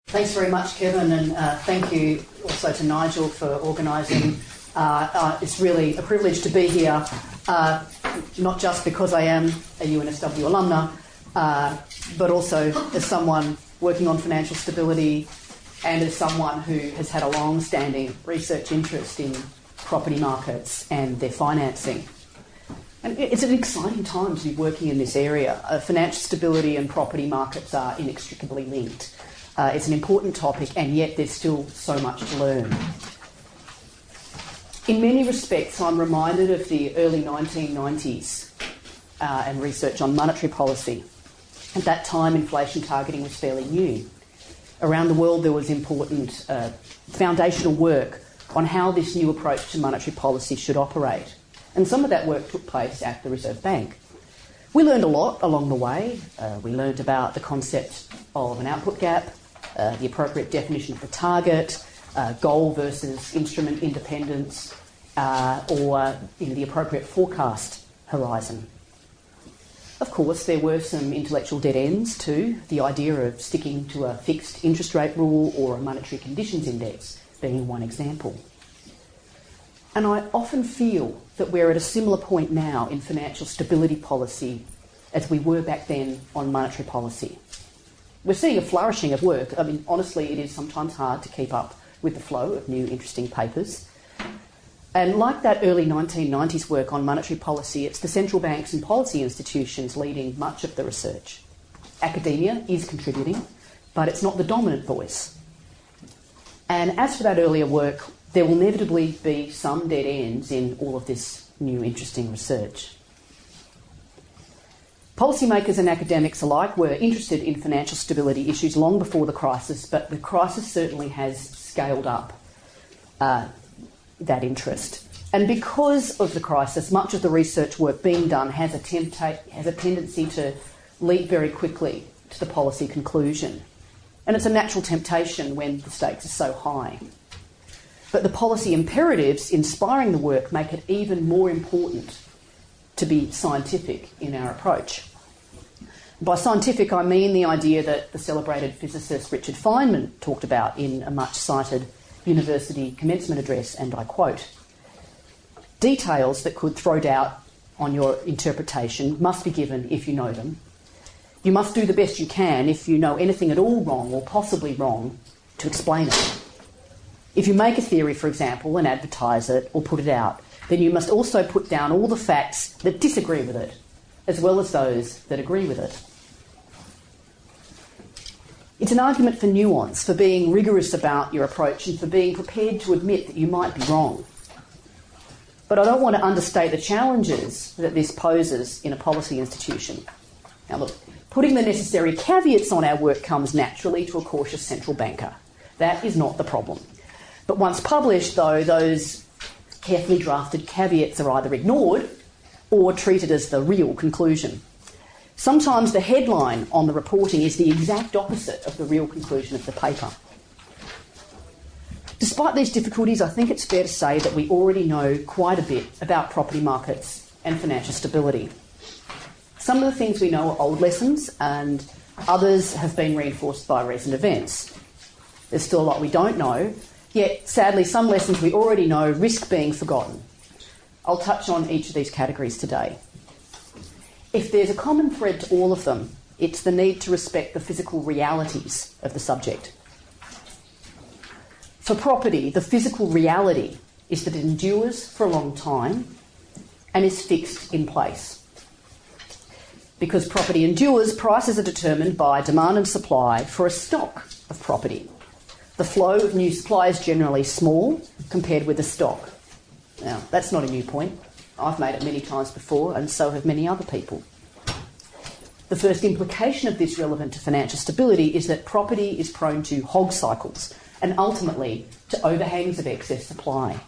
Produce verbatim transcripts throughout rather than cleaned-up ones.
Thanks very much, Kevin, and uh, thank you also to Nigel for organising. Uh, uh, it's really a privilege to be here, uh, not just because I am a U N S W alumna, uh, but also as someone working on financial stability and as someone who has had a long-standing research interest in property markets and their financing. And it's an exciting time to be working in this area. Uh, financial stability and property markets are inextricably linked. Uh, it's an important topic, and yet there's still so much to learn. In many respects, I'm reminded of the early nineteen nineties uh, and research on monetary policy. At that time, inflation targeting was fairly new. Around the world, there was important uh, foundational work on how this new approach to monetary policy should operate. And some of that work took place at the Reserve Bank. We learned a lot along the way. Uh, we learned about the concept of an output gap, uh, the appropriate definition of the target, uh, goal versus instrument independence, uh, or you know, the appropriate forecast horizon. Of course, there were some intellectual dead ends too, the idea of sticking to a fixed interest rate rule or a monetary conditions index being one example. And I often feel that we're at a similar point now in financial stability policy as we were back then on monetary policy. We're seeing a flourishing of work. I mean, honestly, it is sometimes hard to keep up with the flow of new interesting papers. And like that early nineteen nineties work on monetary policy, it's the central banks and policy institutions leading much of the research. Academia is contributing, but it's not the dominant voice. And as for that earlier work, there will inevitably be some dead ends in all of this new interesting research. Policymakers and academics alike were interested in financial stability issues long before the crisis, but the crisis certainly has scaled up uh, that interest. And because of the crisis, much of the research work being done has a, tempta- has a tendency to leap very quickly to the policy conclusion. And it's a natural temptation when the stakes are so high. But the policy imperatives inspiring the work make it even more important to be scientific in our approach. By scientific, I mean the idea that the celebrated physicist Richard Feynman talked about in a much-cited university commencement address, and I quote, "Details that could throw doubt on your interpretation must be given if you know them. You must do the best you can if you know anything at all wrong or possibly wrong to explain it. If you make a theory, for example, and advertise it or put it out, then you must also put down all the facts that disagree with it, as well as those that agree with it." It's an argument for nuance, for being rigorous about your approach and for being prepared to admit that you might be wrong. But I don't want to understate the challenges that this poses in a policy institution. Now look, putting the necessary caveats on our work comes naturally to a cautious central banker. That is not the problem. But once published, though, those carefully drafted caveats are either ignored or treated as the real conclusion. Sometimes the headline on the reporting is the exact opposite of the real conclusion of the paper. Despite these difficulties, I think it's fair to say that we already know quite a bit about property markets and financial stability. Some of the things we know are old lessons, and others have been reinforced by recent events. There's still a lot we don't know, yet sadly some lessons we already know risk being forgotten. I'll touch on each of these categories today. If there's a common thread to all of them, it's the need to respect the physical realities of the subject. For property, the physical reality is that it endures for a long time and is fixed in place. Because property endures, prices are determined by demand and supply for a stock of property. The flow of new supply is generally small compared with the stock. Now, that's not a new point. I've made it many times before, and so have many other people. The first implication of this relevant to financial stability is that property is prone to hog cycles and ultimately to overhangs of excess supply.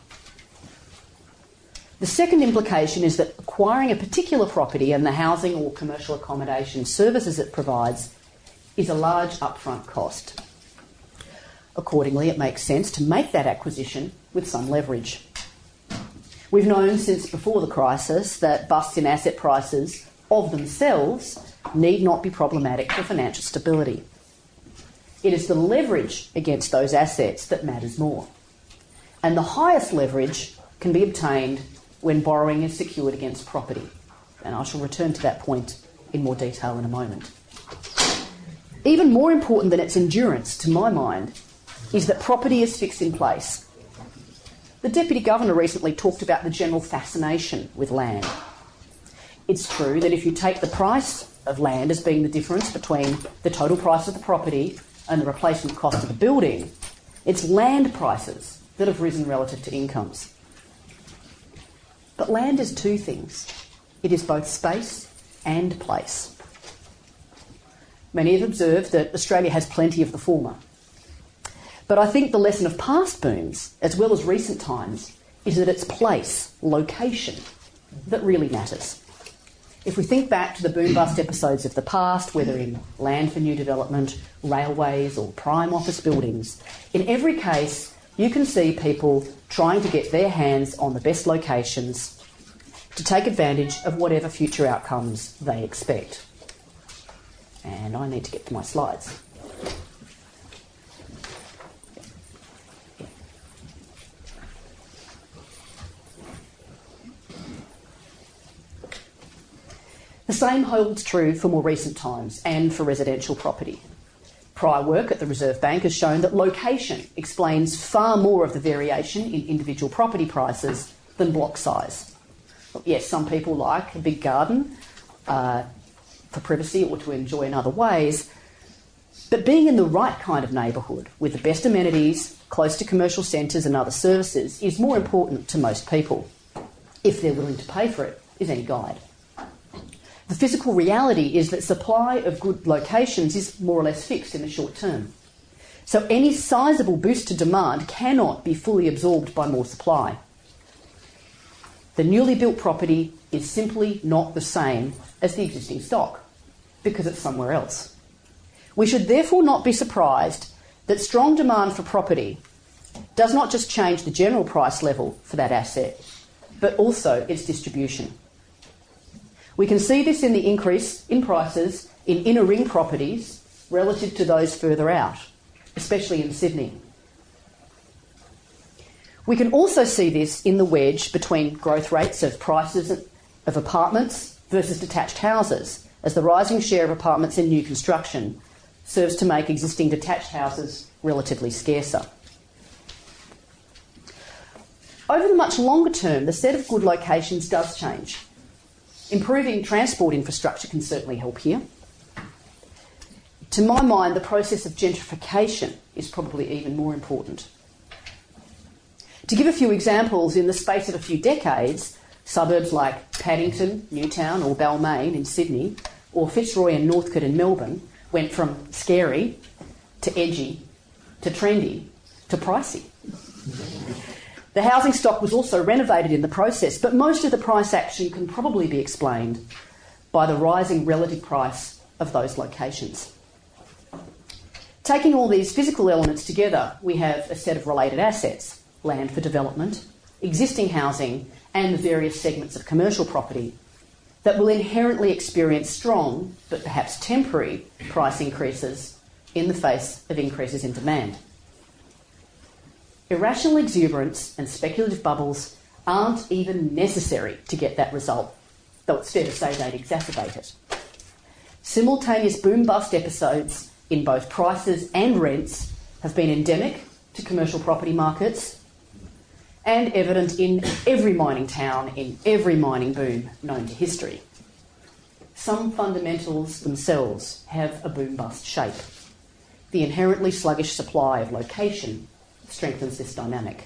The second implication is that acquiring a particular property and the housing or commercial accommodation services it provides is a large upfront cost. Accordingly, it makes sense to make that acquisition with some leverage. We've known since before the crisis that busts in asset prices of themselves need not be problematic for financial stability. It is the leverage against those assets that matters more. And the highest leverage can be obtained when borrowing is secured against property. And I shall return to that point in more detail in a moment. Even more important than its endurance, to my mind, is that property is fixed in place. The Deputy Governor recently talked about the general fascination with land. It's true that if you take the price of land as being the difference between the total price of the property and the replacement cost of the building, it's land prices that have risen relative to incomes. But land is two things. It is both space and place. Many have observed that Australia has plenty of the former. But I think the lesson of past booms, as well as recent times, is that it's place, location, that really matters. If we think back to the boom-bust episodes of the past, whether in land for new development, railways or prime office buildings, in every case you can see people trying to get their hands on the best locations to take advantage of whatever future outcomes they expect. And I need to get to my slides. The same holds true for more recent times and for residential property. Prior work at the Reserve Bank has shown that location explains far more of the variation in individual property prices than block size. Yes, some people like a big garden uh, for privacy or to enjoy in other ways, but being in the right kind of neighbourhood with the best amenities, close to commercial centres and other services is more important to most people, if they're willing to pay for it, is any guide. The physical reality is that supply of good locations is more or less fixed in the short term. So any sizable boost to demand cannot be fully absorbed by more supply. The newly built property is simply not the same as the existing stock because it's somewhere else. We should therefore not be surprised that strong demand for property does not just change the general price level for that asset, but also its distribution. We can see this in the increase in prices in inner ring properties relative to those further out, especially in Sydney. We can also see this in the wedge between growth rates of prices of apartments versus detached houses, as the rising share of apartments in new construction serves to make existing detached houses relatively scarcer. Over the much longer term, the set of good locations does change. Improving transport infrastructure can certainly help here. To my mind, the process of gentrification is probably even more important. To give a few examples, in the space of a few decades, suburbs like Paddington, Newtown or Balmain in Sydney, or Fitzroy and Northcote in Melbourne went from scary to edgy to trendy to pricey. The housing stock was also renovated in the process, but most of the price action can probably be explained by the rising relative price of those locations. Taking all these physical elements together, we have a set of related assets: land for development, existing housing, and the various segments of commercial property that will inherently experience strong, but perhaps temporary, price increases in the face of increases in demand. Irrational exuberance and speculative bubbles aren't even necessary to get that result, though it's fair to say they'd exacerbate it. Simultaneous boom-bust episodes in both prices and rents have been endemic to commercial property markets and evident in every mining town, in every mining boom known to history. Some fundamentals themselves have a boom-bust shape. The inherently sluggish supply of location strengthens this dynamic.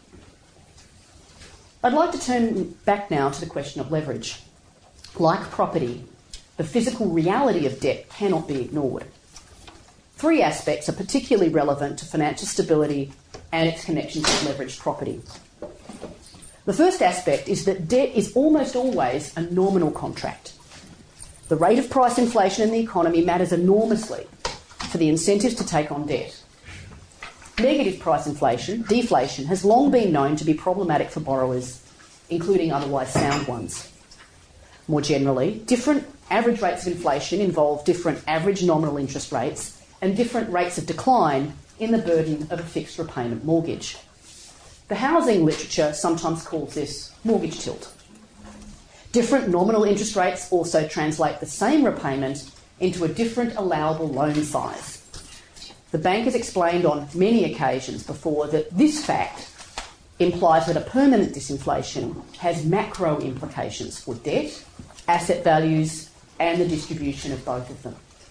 I'd like to turn back now to the question of leverage. Like property, the physical reality of debt cannot be ignored. Three aspects are particularly relevant to financial stability and its connections with leveraged property. The first aspect is that debt is almost always a nominal contract. The rate of price inflation in the economy matters enormously for the incentives to take on debt. Negative price inflation, deflation, has long been known to be problematic for borrowers, including otherwise sound ones. More generally, different average rates of inflation involve different average nominal interest rates and different rates of decline in the burden of a fixed repayment mortgage. The housing literature sometimes calls this mortgage tilt. Different nominal interest rates also translate the same repayment into a different allowable loan size. The bank has explained on many occasions before that this fact implies that a permanent disinflation has macro implications for debt, asset values, and the distribution of both of them.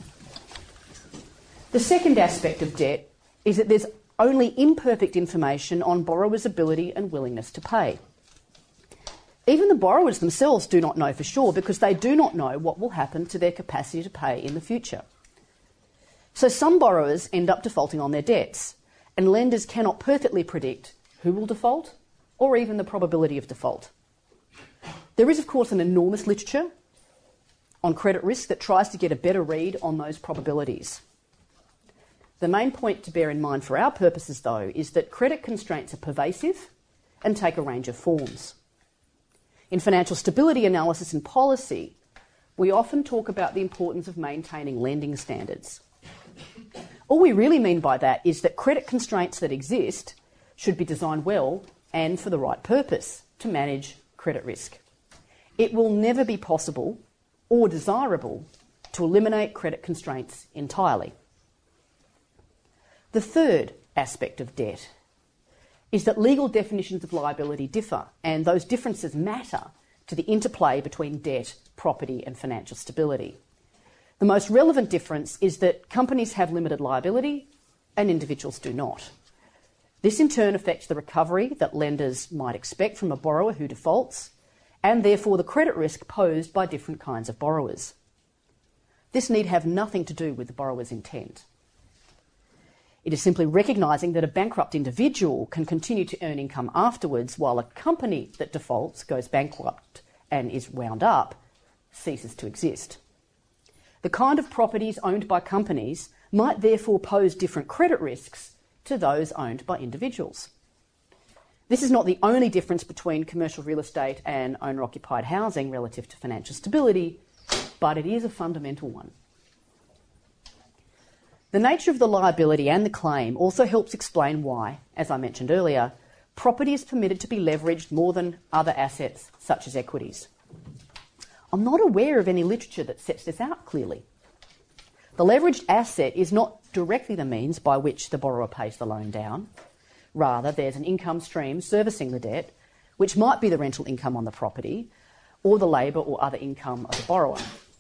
The second aspect of debt is that there's only imperfect information on borrowers' ability and willingness to pay. Even the borrowers themselves do not know for sure because they do not know what will happen to their capacity to pay in the future. So some borrowers end up defaulting on their debts, and lenders cannot perfectly predict who will default or even the probability of default. There is, of course, an enormous literature on credit risk that tries to get a better read on those probabilities. The main point to bear in mind for our purposes, though, is that credit constraints are pervasive and take a range of forms. In financial stability analysis and policy, we often talk about the importance of maintaining lending standards. All we really mean by that is that credit constraints that exist should be designed well and for the right purpose to manage credit risk. It will never be possible or desirable to eliminate credit constraints entirely. The third aspect of debt is that legal definitions of liability differ, and those differences matter to the interplay between debt, property, and financial stability. The most relevant difference is that companies have limited liability and individuals do not. This in turn affects the recovery that lenders might expect from a borrower who defaults, and therefore the credit risk posed by different kinds of borrowers. This need have nothing to do with the borrower's intent. It is simply recognising that a bankrupt individual can continue to earn income afterwards while a company that defaults, goes bankrupt and is wound up, ceases to exist. The kind of properties owned by companies might therefore pose different credit risks to those owned by individuals. This is not the only difference between commercial real estate and owner-occupied housing relative to financial stability, but it is a fundamental one. The nature of the liability and the claim also helps explain why, as I mentioned earlier, property is permitted to be leveraged more than other assets such as equities. I'm not aware of any literature that sets this out clearly. The leveraged asset is not directly the means by which the borrower pays the loan down. Rather, there's an income stream servicing the debt, which might be the rental income on the property or the labour or other income of the borrower.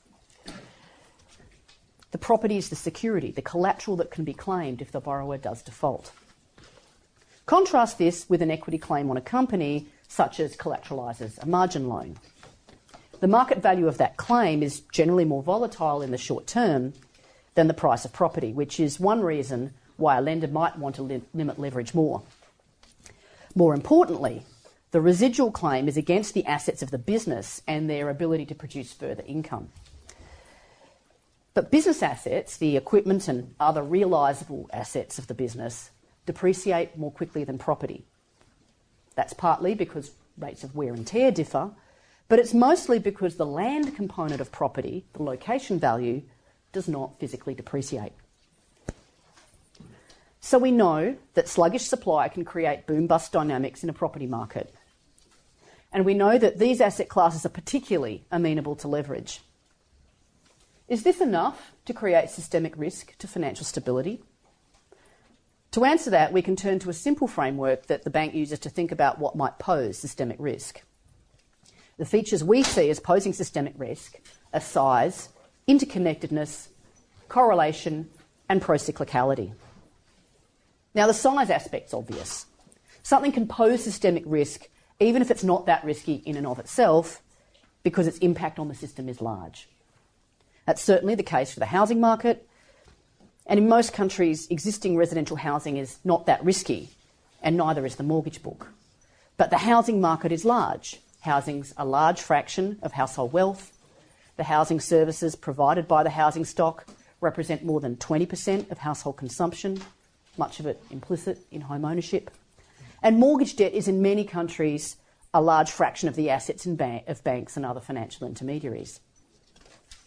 The property is the security, the collateral that can be claimed if the borrower does default. Contrast this with an equity claim on a company, such as collateralises a margin loan. The market value of that claim is generally more volatile in the short term than the price of property, which is one reason why a lender might want to li- limit leverage more. More importantly, the residual claim is against the assets of the business and their ability to produce further income. But business assets, the equipment and other realisable assets of the business, depreciate more quickly than property. That's partly because rates of wear and tear differ, but it's mostly because the land component of property, the location value, does not physically depreciate. So we know that sluggish supply can create boom-bust dynamics in a property market. And we know that these asset classes are particularly amenable to leverage. Is this enough to create systemic risk to financial stability? To answer that, we can turn to a simple framework that the bank uses to think about what might pose systemic risk. The features we see as posing systemic risk are size, interconnectedness, correlation, and procyclicality. Now, the size aspect's obvious. Something can pose systemic risk even if it's not that risky in and of itself because its impact on the system is large. That's certainly the case for the housing market, and in most countries, existing residential housing is not that risky, and neither is the mortgage book. But the housing market is large. Housing's a large fraction of household wealth. The housing services provided by the housing stock represent more than twenty percent of household consumption, much of it implicit in home ownership. And mortgage debt is in many countries a large fraction of the assets in ban- of banks and other financial intermediaries.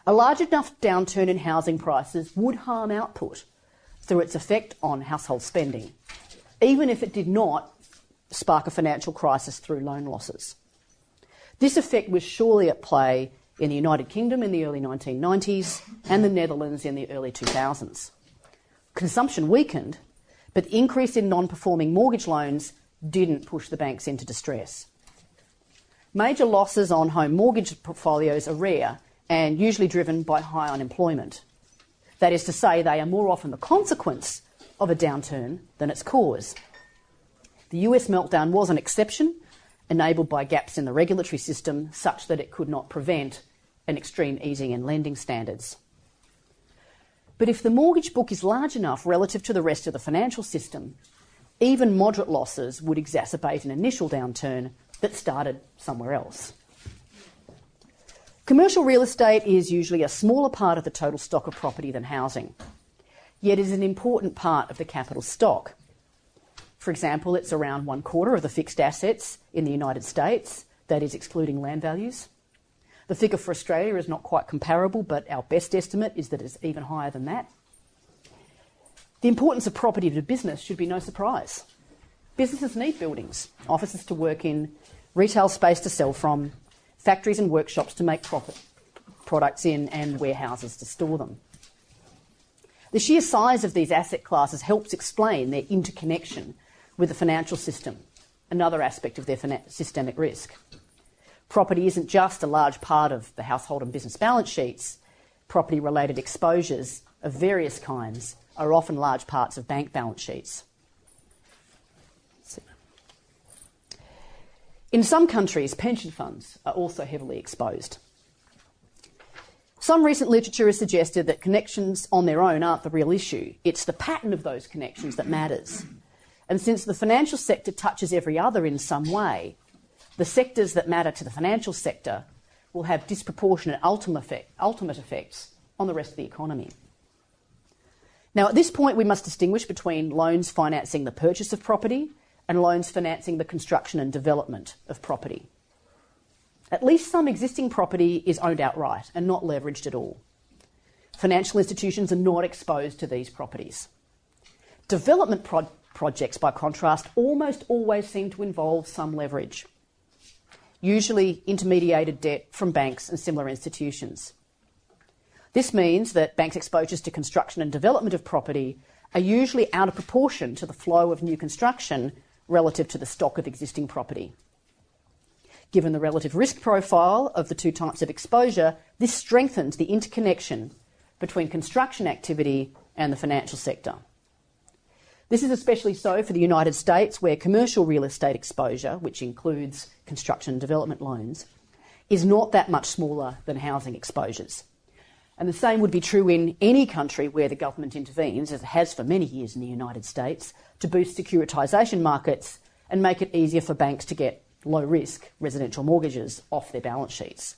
A large enough downturn in housing prices would harm output through its effect on household spending, even if it did not spark a financial crisis through loan losses. This effect was surely at play in the United Kingdom in the early nineteen nineties and the Netherlands in the early two thousands. Consumption weakened, but the increase in non-performing mortgage loans didn't push the banks into distress. Major losses on home mortgage portfolios are rare and usually driven by high unemployment. That is to say, they are more often the consequence of a downturn than its cause. The U S meltdown was an exception, enabled by gaps in the regulatory system such that it could not prevent an extreme easing in lending standards. But if the mortgage book is large enough relative to the rest of the financial system, even moderate losses would exacerbate an initial downturn that started somewhere else. Commercial real estate is usually a smaller part of the total stock of property than housing, yet is an important part of the capital stock. For example, it's around one quarter of the fixed assets in the United States, that is excluding land values. The figure for Australia is not quite comparable, but our best estimate is that it's even higher than that. The importance of property to business should be no surprise. Businesses need buildings, offices to work in, retail space to sell from, factories and workshops to make profit products in, and warehouses to store them. The sheer size of these asset classes helps explain their interconnection with the financial system, another aspect of their systemic risk. Property isn't just a large part of the household and business balance sheets. Property-related exposures of various kinds are often large parts of bank balance sheets. In some countries, pension funds are also heavily exposed. Some recent literature has suggested that connections on their own aren't the real issue. It's the pattern of those connections that matters. And since the financial sector touches every other in some way, the sectors that matter to the financial sector will have disproportionate ultimate, effect, ultimate effects on the rest of the economy. Now, at this point, we must distinguish between loans financing the purchase of property and loans financing the construction and development of property. At least some existing property is owned outright and not leveraged at all. Financial institutions are not exposed to these properties. Development pro- projects, by contrast, almost always seem to involve some leverage, usually intermediated debt from banks and similar institutions. This means that banks' exposures to construction and development of property are usually out of proportion to the flow of new construction relative to the stock of existing property. Given the relative risk profile of the two types of exposure, this strengthens the interconnection between construction activity and the financial sector. This is especially so for the United States, where commercial real estate exposure, which includes construction and development loans, is not that much smaller than housing exposures. And the same would be true in any country where the government intervenes, as it has for many years in the United States, to boost securitisation markets and make it easier for banks to get low-risk residential mortgages off their balance sheets.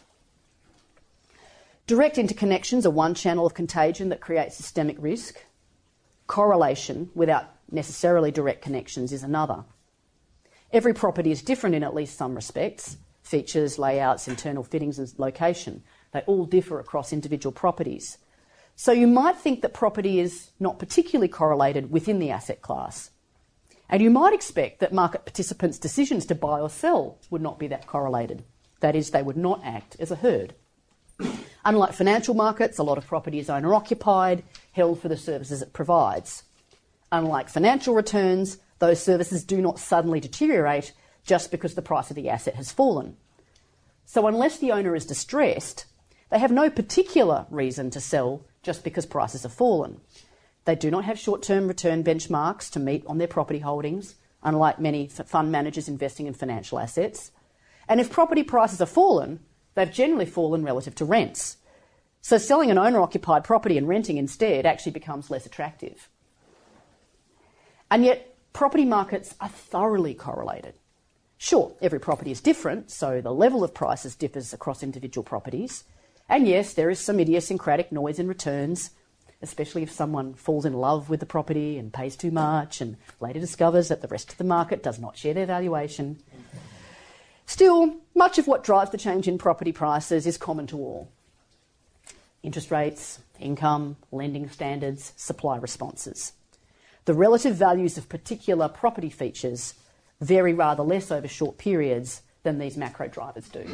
Direct interconnections are one channel of contagion that creates systemic risk. Correlation, without necessarily direct connections, is another. Every property is different in at least some respects: features, layouts, internal fittings and location. They all differ across individual properties. So you might think that property is not particularly correlated within the asset class. And you might expect that market participants' decisions to buy or sell would not be that correlated. That is, they would not act as a herd. Unlike financial markets, a lot of property is owner-occupied, held for the services it provides. Unlike financial returns, those services do not suddenly deteriorate just because the price of the asset has fallen. So unless the owner is distressed, they have no particular reason to sell just because prices have fallen. They do not have short-term return benchmarks to meet on their property holdings, unlike many fund managers investing in financial assets. And if property prices have fallen, they've generally fallen relative to rents. So selling an owner-occupied property and renting instead actually becomes less attractive. And yet, property markets are thoroughly correlated. Sure, every property is different, so the level of prices differs across individual properties. And yes, there is some idiosyncratic noise in returns, especially if someone falls in love with the property and pays too much and later discovers that the rest of the market does not share their valuation. Still, much of what drives the change in property prices is common to all. interest rates, income, lending standards, supply responses. The relative values of particular property features vary rather less over short periods than these macro drivers do.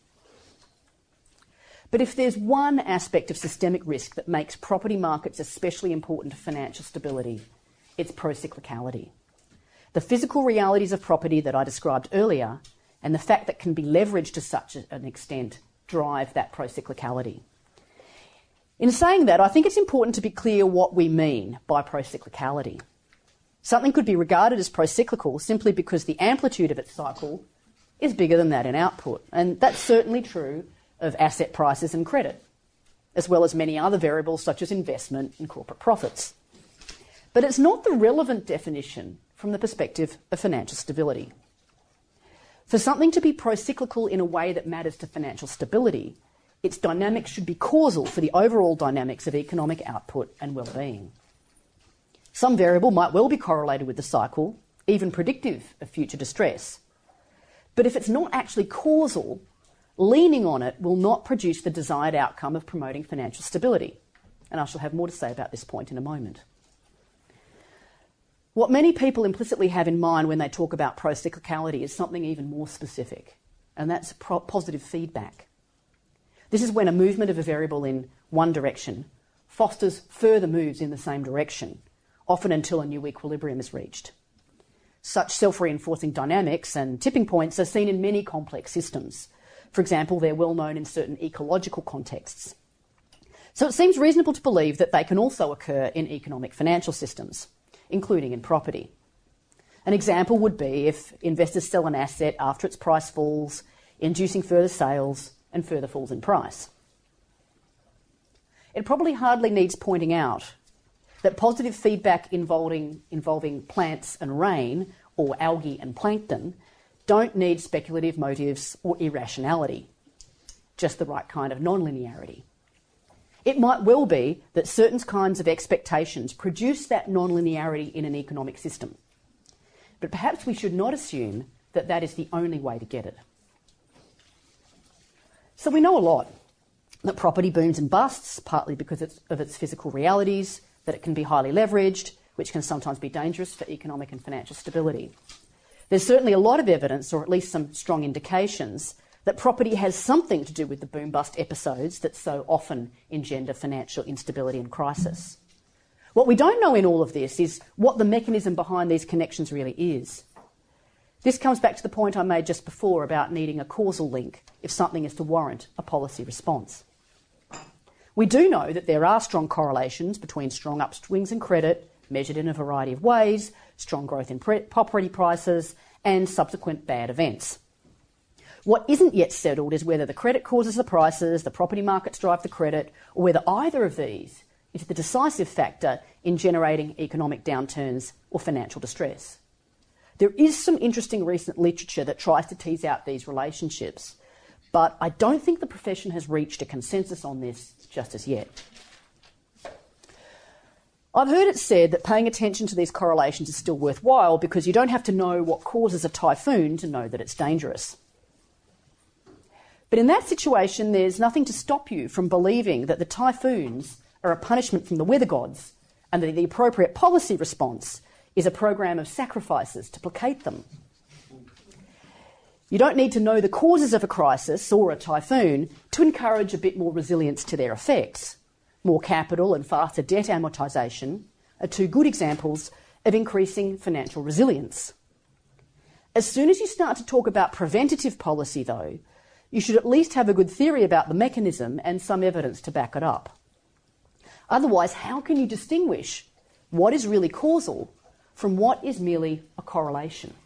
But if there's one aspect of systemic risk that makes property markets especially important to financial stability, it's procyclicality. The physical realities of property that I described earlier and the fact that can be leveraged to such an extent drive that procyclicality. In saying that, I think it's important to be clear what we mean by procyclicality. Something could be regarded as procyclical simply because the amplitude of its cycle is bigger than that in output, and that's certainly true of asset prices and credit, as well as many other variables such as investment and corporate profits. But it's not the relevant definition from the perspective of financial stability. For something to be procyclical in a way that matters to financial stability, its dynamics should be causal for the overall dynamics of economic output and well-being. Some variable might well be correlated with the cycle, even predictive of future distress. But if it's not actually causal, leaning on it will not produce the desired outcome of promoting financial stability. And I shall have more to say about this point in a moment. What many people implicitly have in mind when they talk about procyclicality is something even more specific, and that's pro- positive feedback. This is when a movement of a variable in one direction fosters further moves in the same direction, often until a new equilibrium is reached. Such self-reinforcing dynamics and tipping points are seen in many complex systems. For example, they're well known in certain ecological contexts. So it seems reasonable to believe that they can also occur in economic financial systems, including in property. An example would be if investors sell an asset after its price falls, inducing further sales and further falls in price. It probably hardly needs pointing out that positive feedback involving, involving plants and rain, or algae and plankton, don't need speculative motives or irrationality, just the right kind of non-linearity. It might well be that certain kinds of expectations produce that non-linearity in an economic system. But perhaps we should not assume that that is the only way to get it. So we know a lot, that property booms and busts, partly because it's, of its physical realities, that it can be highly leveraged, which can sometimes be dangerous for economic and financial stability. There's certainly a lot of evidence, or at least some strong indications, that property has something to do with the boom-bust episodes that so often engender financial instability and crisis. What we don't know in all of this is what the mechanism behind these connections really is. This comes back to the point I made just before about needing a causal link if something is to warrant a policy response. We do know that there are strong correlations between strong upswings in credit, measured in a variety of ways, strong growth in property prices, and subsequent bad events. What isn't yet settled is whether the credit causes the prices, the property markets drive the credit, or whether either of these is the decisive factor in generating economic downturns or financial distress. There is some interesting recent literature that tries to tease out these relationships, but I don't think the profession has reached a consensus on this just as yet. I've heard it said that paying attention to these correlations is still worthwhile because you don't have to know what causes a typhoon to know that it's dangerous. But in that situation, there's nothing to stop you from believing that the typhoons are a punishment from the weather gods and that the appropriate policy response is a program of sacrifices to placate them. You don't need to know the causes of a crisis or a typhoon to encourage a bit more resilience to their effects. More capital and faster debt amortisation are two good examples of increasing financial resilience. As soon as you start to talk about preventative policy, though, you should at least have a good theory about the mechanism and some evidence to back it up. Otherwise, how can you distinguish what is really causal from what is merely a correlation?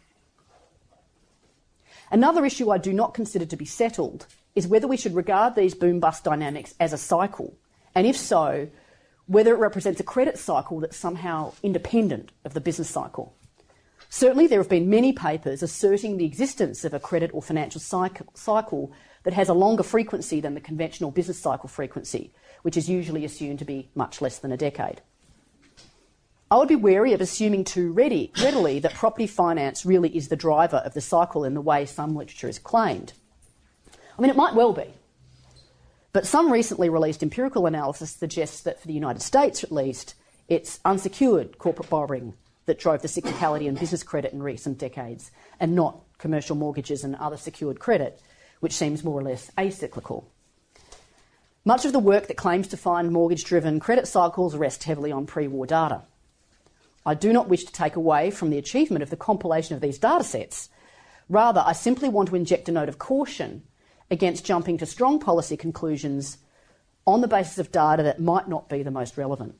Another issue I do not consider to be settled is whether we should regard these boom-bust dynamics as a cycle, and if so, whether it represents a credit cycle that's somehow independent of the business cycle. Certainly there have been many papers asserting the existence of a credit or financial cycle that has a longer frequency than the conventional business cycle frequency, which is usually assumed to be much less than a decade. I would be wary of assuming too ready, readily that property finance really is the driver of the cycle in the way some literature has claimed. I mean, it might well be. But some recently released empirical analysis suggests that for the United States at least, it's unsecured corporate borrowing that drove the cyclicality in business credit in recent decades, and not commercial mortgages and other secured credit, which seems more or less acyclical. Much of the work that claims to find mortgage-driven credit cycles rests heavily on pre-war data. I do not wish to take away from the achievement of the compilation of these data sets. Rather, I simply want to inject a note of caution against jumping to strong policy conclusions on the basis of data that might not be the most relevant.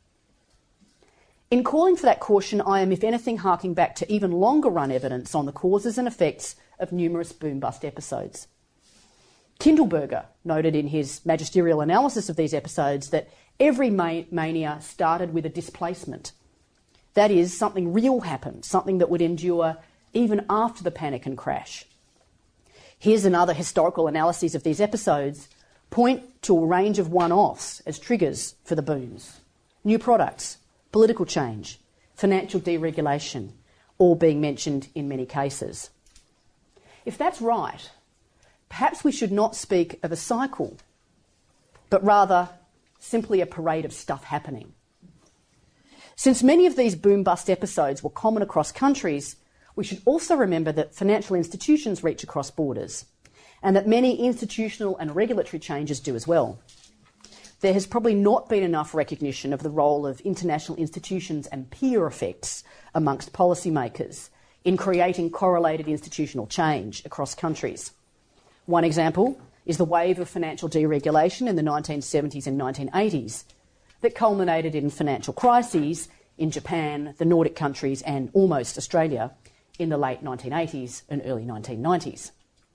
In calling for that caution, I am, if anything, harking back to even longer-run evidence on the causes and effects of numerous boom-bust episodes. Kindleberger noted in his magisterial analysis of these episodes that every mania started with a displacement. That is, something real happened, something that would endure even after the panic and crash. His and other historical analyses of these episodes point to a range of one-offs as triggers for the booms. New products, political change, financial deregulation, all being mentioned in many cases. If that's right, perhaps we should not speak of a cycle, but rather simply a parade of stuff happening. Since many of these boom-bust episodes were common across countries, we should also remember that financial institutions reach across borders, and that many institutional and regulatory changes do as well. There has probably not been enough recognition of the role of international institutions and peer effects amongst policymakers in creating correlated institutional change across countries. One example is the wave of financial deregulation in the nineteen seventies and nineteen eighties that culminated in financial crises in Japan, the Nordic countries and almost Australia in the late nineteen eighties and early nineteen nineties.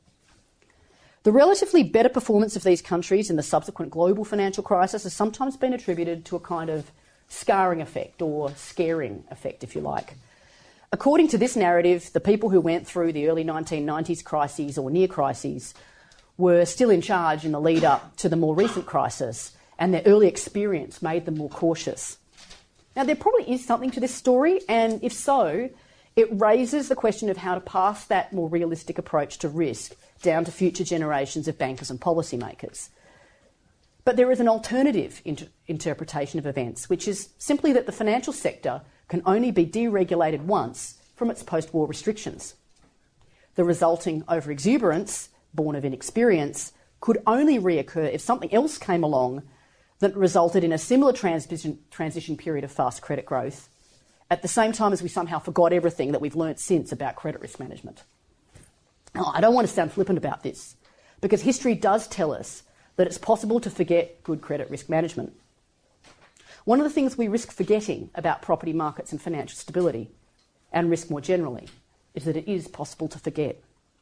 The relatively better performance of these countries in the subsequent global financial crisis has sometimes been attributed to a kind of scarring effect or scaring effect, if you like. According to this narrative, the people who went through the early nineteen nineties crises or near crises were still in charge in the lead up to the more recent crisis, and their early experience made them more cautious. Now, there probably is something to this story, and if so, it raises the question of how to pass that more realistic approach to risk down to future generations of bankers and policymakers. But there is an alternative inter- interpretation of events, which is simply that the financial sector can only be deregulated once from its post-war restrictions. The resulting over-exuberance, born of inexperience, could only reoccur if something else came along that resulted in a similar transition, transition period of fast credit growth, at the same time as we somehow forgot everything that we've learnt since about credit risk management. Now, I don't want to sound flippant about this, because history does tell us that it's possible to forget good credit risk management. One of the things we risk forgetting about property markets and financial stability, and risk more generally, is that it is possible to forget.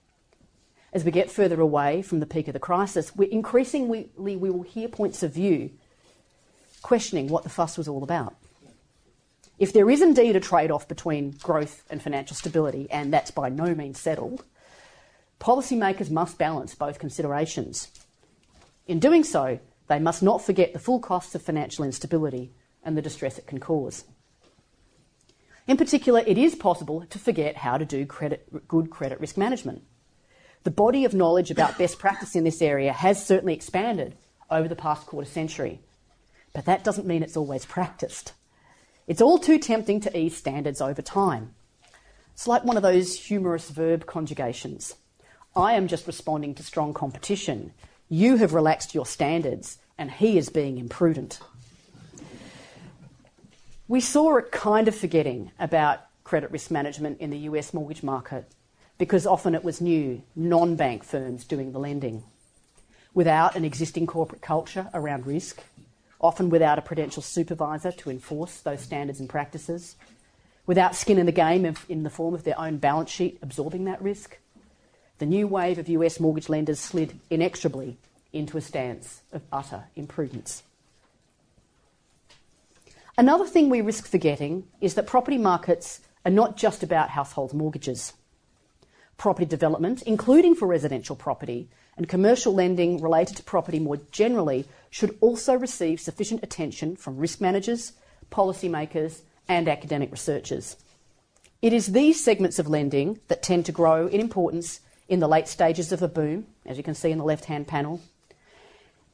As we get further away from the peak of the crisis, we increasingly we will hear points of view questioning what the fuss was all about. If there is indeed a trade-off between growth and financial stability, and that's by no means settled, policymakers must balance both considerations. In doing so, they must not forget the full costs of financial instability and the distress it can cause. In particular, it is possible to forget how to do credit, good credit risk management. The body of knowledge about best practice in this area has certainly expanded over the past quarter century, but that doesn't mean it's always practiced. It's all too tempting to ease standards over time. It's like one of those humorous verb conjugations. I am just responding to strong competition. You have relaxed your standards, and he is being imprudent. We saw a kind of forgetting about credit risk management in the U S mortgage market because often it was new, non-bank firms doing the lending, without an existing corporate culture around risk, often without a prudential supervisor to enforce those standards and practices, without skin in the game in the form of their own balance sheet absorbing that risk. The new wave of U S mortgage lenders slid inexorably into a stance of utter imprudence. Another thing we risk forgetting is that property markets are not just about household mortgages. Property development, including for residential property, and commercial lending related to property more generally should also receive sufficient attention from risk managers, policymakers, and academic researchers. It is these segments of lending that tend to grow in importance in the late stages of a boom, as you can see in the left-hand panel,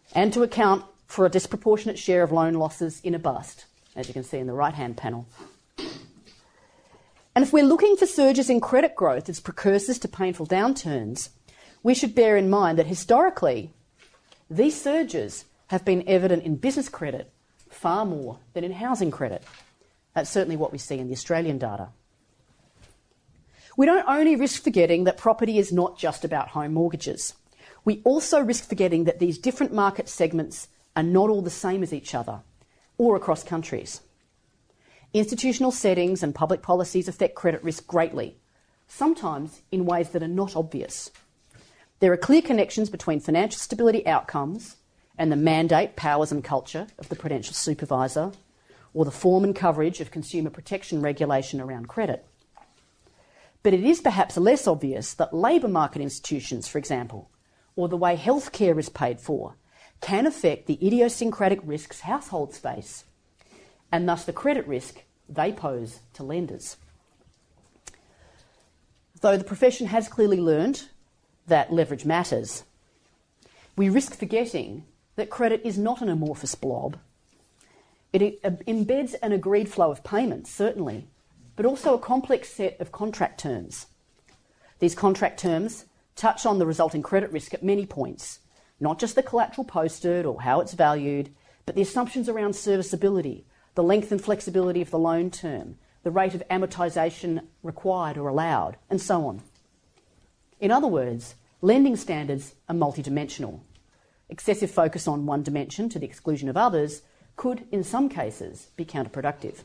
and to account for a disproportionate share of loan losses in a bust, as you can see in the right-hand panel. And if we're looking for surges in credit growth as precursors to painful downturns, we should bear in mind that historically, these surges have been evident in business credit far more than in housing credit. That's certainly what we see in the Australian data. We don't only risk forgetting that property is not just about home mortgages. We also risk forgetting that these different market segments are not all the same as each other or across countries. Institutional settings and public policies affect credit risk greatly, sometimes in ways that are not obvious. There are clear connections between financial stability outcomes and the mandate, powers and culture of the prudential supervisor, or the form and coverage of consumer protection regulation around credit. But it is perhaps less obvious that labour market institutions, for example, or the way healthcare is paid for, can affect the idiosyncratic risks households face, and thus the credit risk they pose to lenders. Though the profession has clearly learned that leverage matters, we risk forgetting that credit is not an amorphous blob. It embeds an agreed flow of payments, certainly, but also a complex set of contract terms. These contract terms touch on the resulting credit risk at many points, not just the collateral posted or how it's valued, but the assumptions around serviceability, the length and flexibility of the loan term, the rate of amortisation required or allowed, and so on. In other words, lending standards are multidimensional. Excessive focus on one dimension to the exclusion of others could, in some cases, be counterproductive.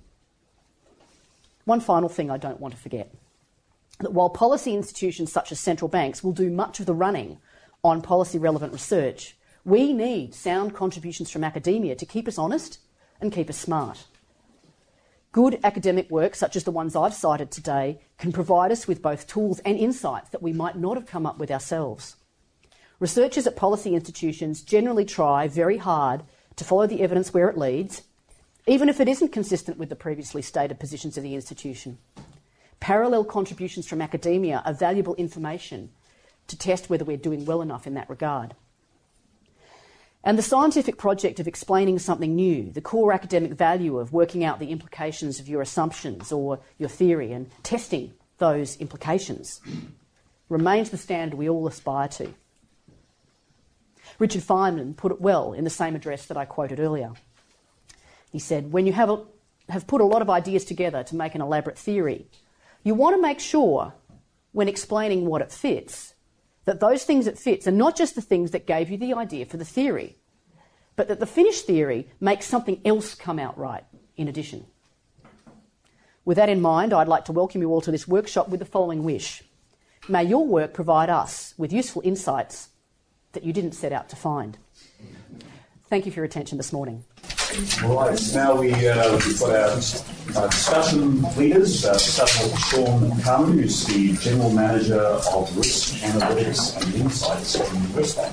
One final thing I don't want to forget, that while policy institutions such as central banks will do much of the running on policy-relevant research, we need sound contributions from academia to keep us honest and keep us smart. Good academic work, such as the ones I've cited today, can provide us with both tools and insights that we might not have come up with ourselves. Researchers at policy institutions generally try very hard to follow the evidence where it leads, even if it isn't consistent with the previously stated positions of the institution. Parallel contributions from academia are valuable information to test whether we're doing well enough in that regard. And the scientific project of explaining something new, the core academic value of working out the implications of your assumptions or your theory and testing those implications, remains the standard we all aspire to. Richard Feynman put it well in the same address that I quoted earlier. He said, when you have, a, have put a lot of ideas together to make an elaborate theory, you want to make sure, when explaining what it fits, that those things it fits are not just the things that gave you the idea for the theory, but that the finished theory makes something else come out right in addition. With that in mind, I'd like to welcome you all to this workshop with the following wish. May your work provide us with useful insights that you didn't set out to find. Thank you for your attention this morning. All right, now we, uh, we've got our uh, discussion leaders, uh, starting with Sean Carmen, who's the General Manager of Risk Analytics and Insights from Westpac.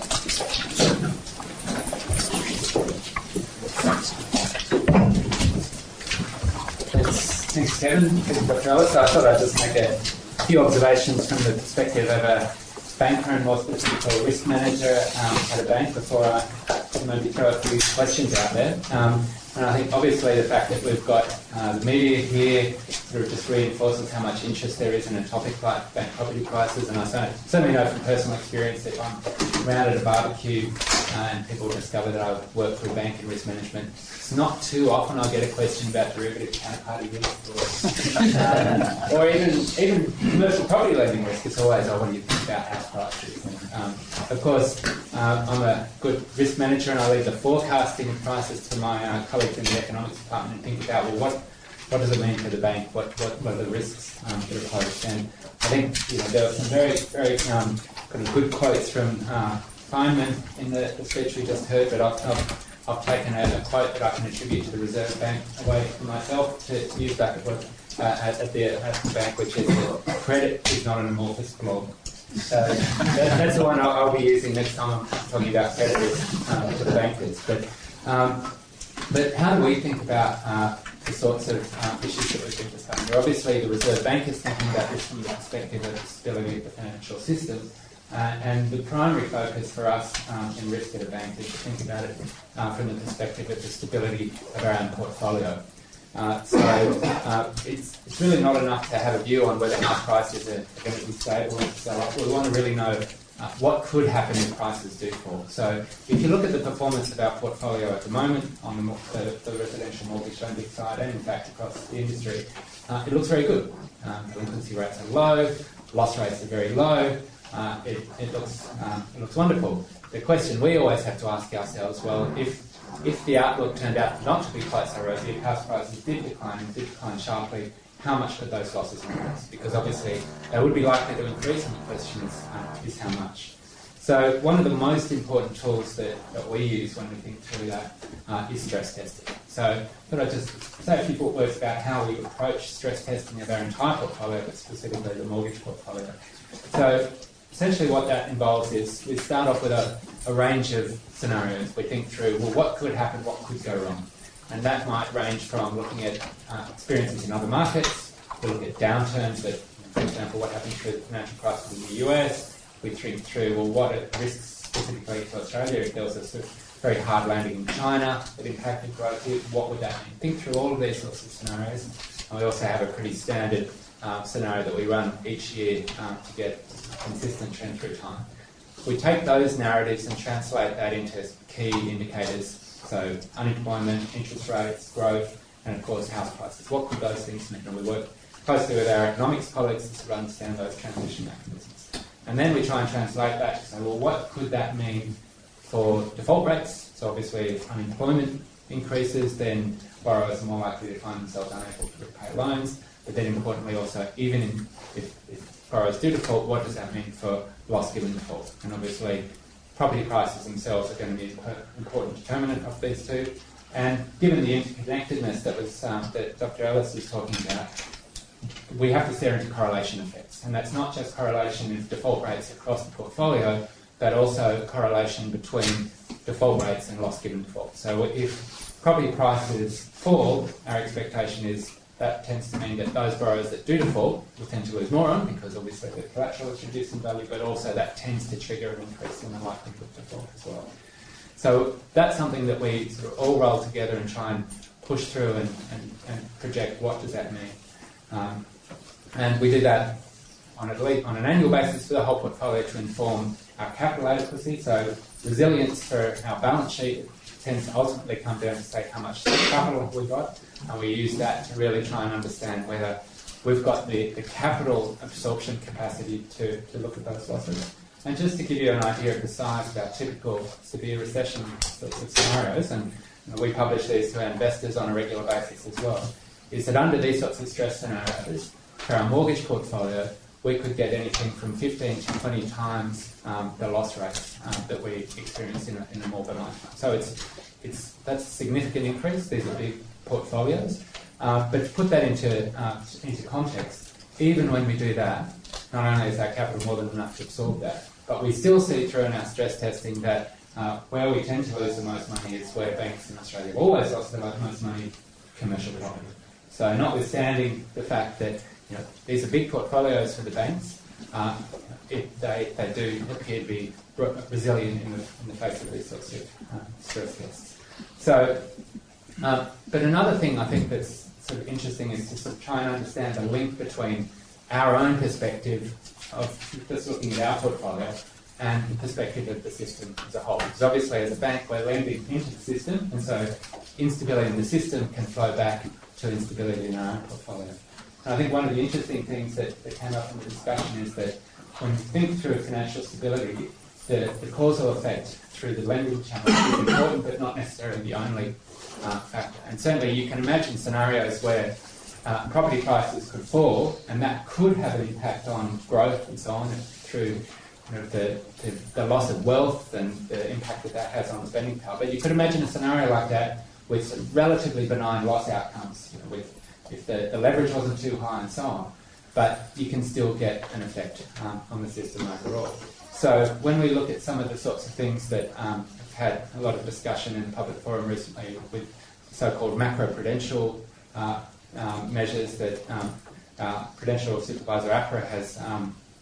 Thanks, thanks Kevin. Thanks, Doctor Ellis. I thought I'd just make a few observations from the perspective of a banker and more specifically a risk manager um, at a bank before I maybe throw a few questions out there. Um, and I think obviously the fact that we've got uh, the media here sort of just reinforces how much interest there is in a topic like bank property prices. And I certainly know from personal experience that I'm around at a barbecue uh, and people discover that I work for a bank in risk management. It's not too often I'll get a question about derivative counterparty risk or, uh, or even even commercial property lending risk. It's always, oh, what do you think about house price risk? Um, of course, uh, I'm a good risk manager and I leave the forecasting prices to my uh, colleagues in the economics department and think about, well, what what does it mean for the bank? What what, what are the risks um, that are posed? And I think you know, there were some very, very um, kind of good quotes from uh, Feynman in the, the speech we just heard, but I've, I've I've taken a, a quote that I can attribute to the Reserve Bank away from myself to, to use back at work uh, at, at, the, at the bank, which is that credit is not an amorphous blob. So that, that's the one I'll, I'll be using next time I'm talking about credit risk uh, for the bankers. But, um, but how do we think about uh, the sorts of uh, issues that we've been discussing? Obviously, the Reserve Bank is thinking about this from the perspective of the stability of the financial system. Uh, and the primary focus for us um, in risk at a bank is to think about it uh, from the perspective of the stability of our own portfolio. Uh, so uh, it's, it's really not enough to have a view on whether house prices are, are going to be stable and sell off. We want to really know uh, what could happen if prices do fall. So if you look at the performance of our portfolio at the moment on the, the, the residential mortgage lending side and in fact across the industry, uh, it looks very good. Um, delinquency rates are low, loss rates are very low. Uh, it, it looks um, it looks wonderful. The question we always have to ask ourselves, well, if if the outlook turned out not to be quite so rosy, if house prices did decline and did decline sharply, how much could those losses increase? Because obviously they would be likely to increase, and the question is, uh, is how much. So one of the most important tools that, that we use when we think through that uh, is stress testing. So I thought I'd just say a few words about how we approach stress testing of our entire portfolio, but specifically the mortgage portfolio. So essentially what that involves is we start off with a, a range of scenarios. We think through, well, what could happen, what could go wrong? And that might range from looking at uh, experiences in other markets, we look at downturns, that, for example, what happened through the financial crisis in the U S. We think through, well, what are risks specifically to Australia if there was a sort of very hard landing in China that impacted growth here, what would that mean? Think through all of these sorts of scenarios. And we also have a pretty standard uh, scenario that we run each year um, to get a consistent trend through time. We take those narratives and translate that into key indicators, so unemployment, interest rates, growth, and of course house prices. What could those things mean? And we work closely with our economics colleagues to understand those transition mechanisms. And then we try and translate that to say, well, what could that mean for default rates? So obviously if unemployment increases, then borrowers are more likely to find themselves unable to repay loans. But then importantly also, even in, if, if borrowers do default, what does that mean for loss given default? And obviously property prices themselves are going to be an important determinant of these two. And given the interconnectedness that was um, that Doctor Ellis was talking about, we have to stare into correlation effects. And that's not just correlation with default rates across the portfolio, but also correlation between default rates and loss given default. So if property prices fall, our expectation is that tends to mean that those borrowers that do default will tend to lose more on, because obviously the collateral is reduced in value, but also that tends to trigger an increase in the likelihood of default as well. So that's something that we sort of all roll together and try and push through and, and, and project what does that mean. Um, and we do that on, at least, on an annual basis for the whole portfolio to inform our capital adequacy. So resilience for our balance sheet tends to ultimately come down to say how much capital have we got, and we use that to really try and understand whether we've got the, the capital absorption capacity to, to look at those losses. And just to give you an idea of the size of our typical severe recession sorts of scenarios, and you know, we publish these to our investors on a regular basis as well, is that under these sorts of stress scenarios, for our mortgage portfolio, we could get anything from fifteen to twenty times um, the loss rates um, that we experience in a, in a more benign time. So it's, it's, that's a significant increase. These are big portfolios. Uh, but to put that into, uh, into context, even when we do that, not only is our capital more than enough to absorb that, but we still see through in our stress testing that uh, where we tend to lose the most money is where banks in Australia have always lost the most money, commercial property. So notwithstanding the fact that you know, these are big portfolios for the banks, um, it, they, they do appear to be resilient in the, in the face of these sorts of uh, stress tests. So, uh, but another thing I think that's sort of interesting is to sort of try and understand the link between our own perspective of just looking at our portfolio and the perspective of the system as a whole. Because obviously as a bank we're lending into the system, and so instability in the system can flow back to instability in our own portfolio. And I think one of the interesting things that, that came up in the discussion is that when you think through financial stability, the, the causal effect through the lending channel is important, but not necessarily the only uh, factor. And certainly you can imagine scenarios where uh, property prices could fall, and that could have an impact on growth and so on, and through you know, the, the, the loss of wealth and the impact that that has on spending power. But you could imagine a scenario like that with some relatively benign loss outcomes, you know, with if the, the leverage wasn't too high and so on, but you can still get an effect um, on the system overall. So when we look at some of the sorts of things that um, have had a lot of discussion in the public forum recently with so-called macro-prudential uh, um, measures that um, uh, Prudential Supervisor APRA has um,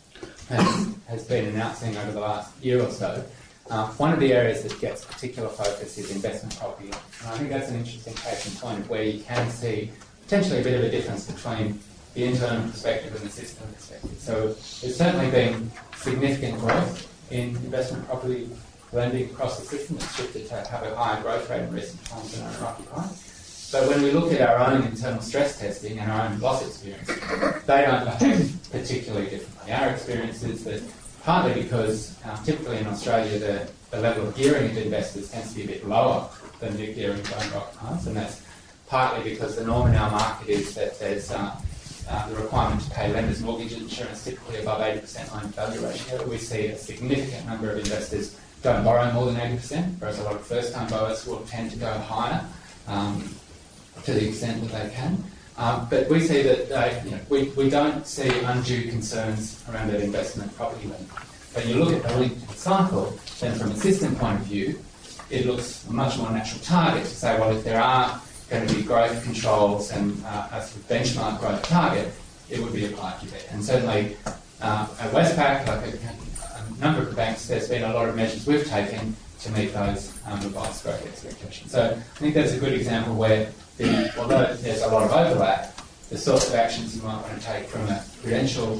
has, has been announcing over the last year or so, uh, one of the areas that gets particular focus is investment property. And I think that's an interesting case in point of where you can see potentially a bit of a difference between the internal perspective and the system perspective. So there's certainly been significant growth in investment property lending across the system. It's shifted to have a higher growth rate in recent times than owner-occupied. But when we look at our own internal stress testing and our own loss experience, they don't behave particularly differently. Our experience is that partly because um, typically in Australia the, the level of gearing of investors tends to be a bit lower than the gearing of owner-occupiers, and that's partly because the norm in our market is that there's uh, uh, the requirement to pay lenders' mortgage insurance typically above eighty percent loan-to-value ratio. We see a significant number of investors don't borrow more than eighty percent, whereas a lot of first-time borrowers will tend to go higher. Um, to the extent that they can. Um, but we see that they, you know, we, we don't see undue concerns around that investment property lending. When you look at the linked cycle, then from a system point of view, it looks a much more natural target to say, well, if there are going to be growth controls and uh, a sort of benchmark growth target, it would be applied to that. And certainly uh, at Westpac, like a, a number of banks, there's been a lot of measures we've taken to meet those um, revised growth expectations. So I think that's a good example where The, although there's a lot of overlap, the sorts of actions you might want to take from a prudential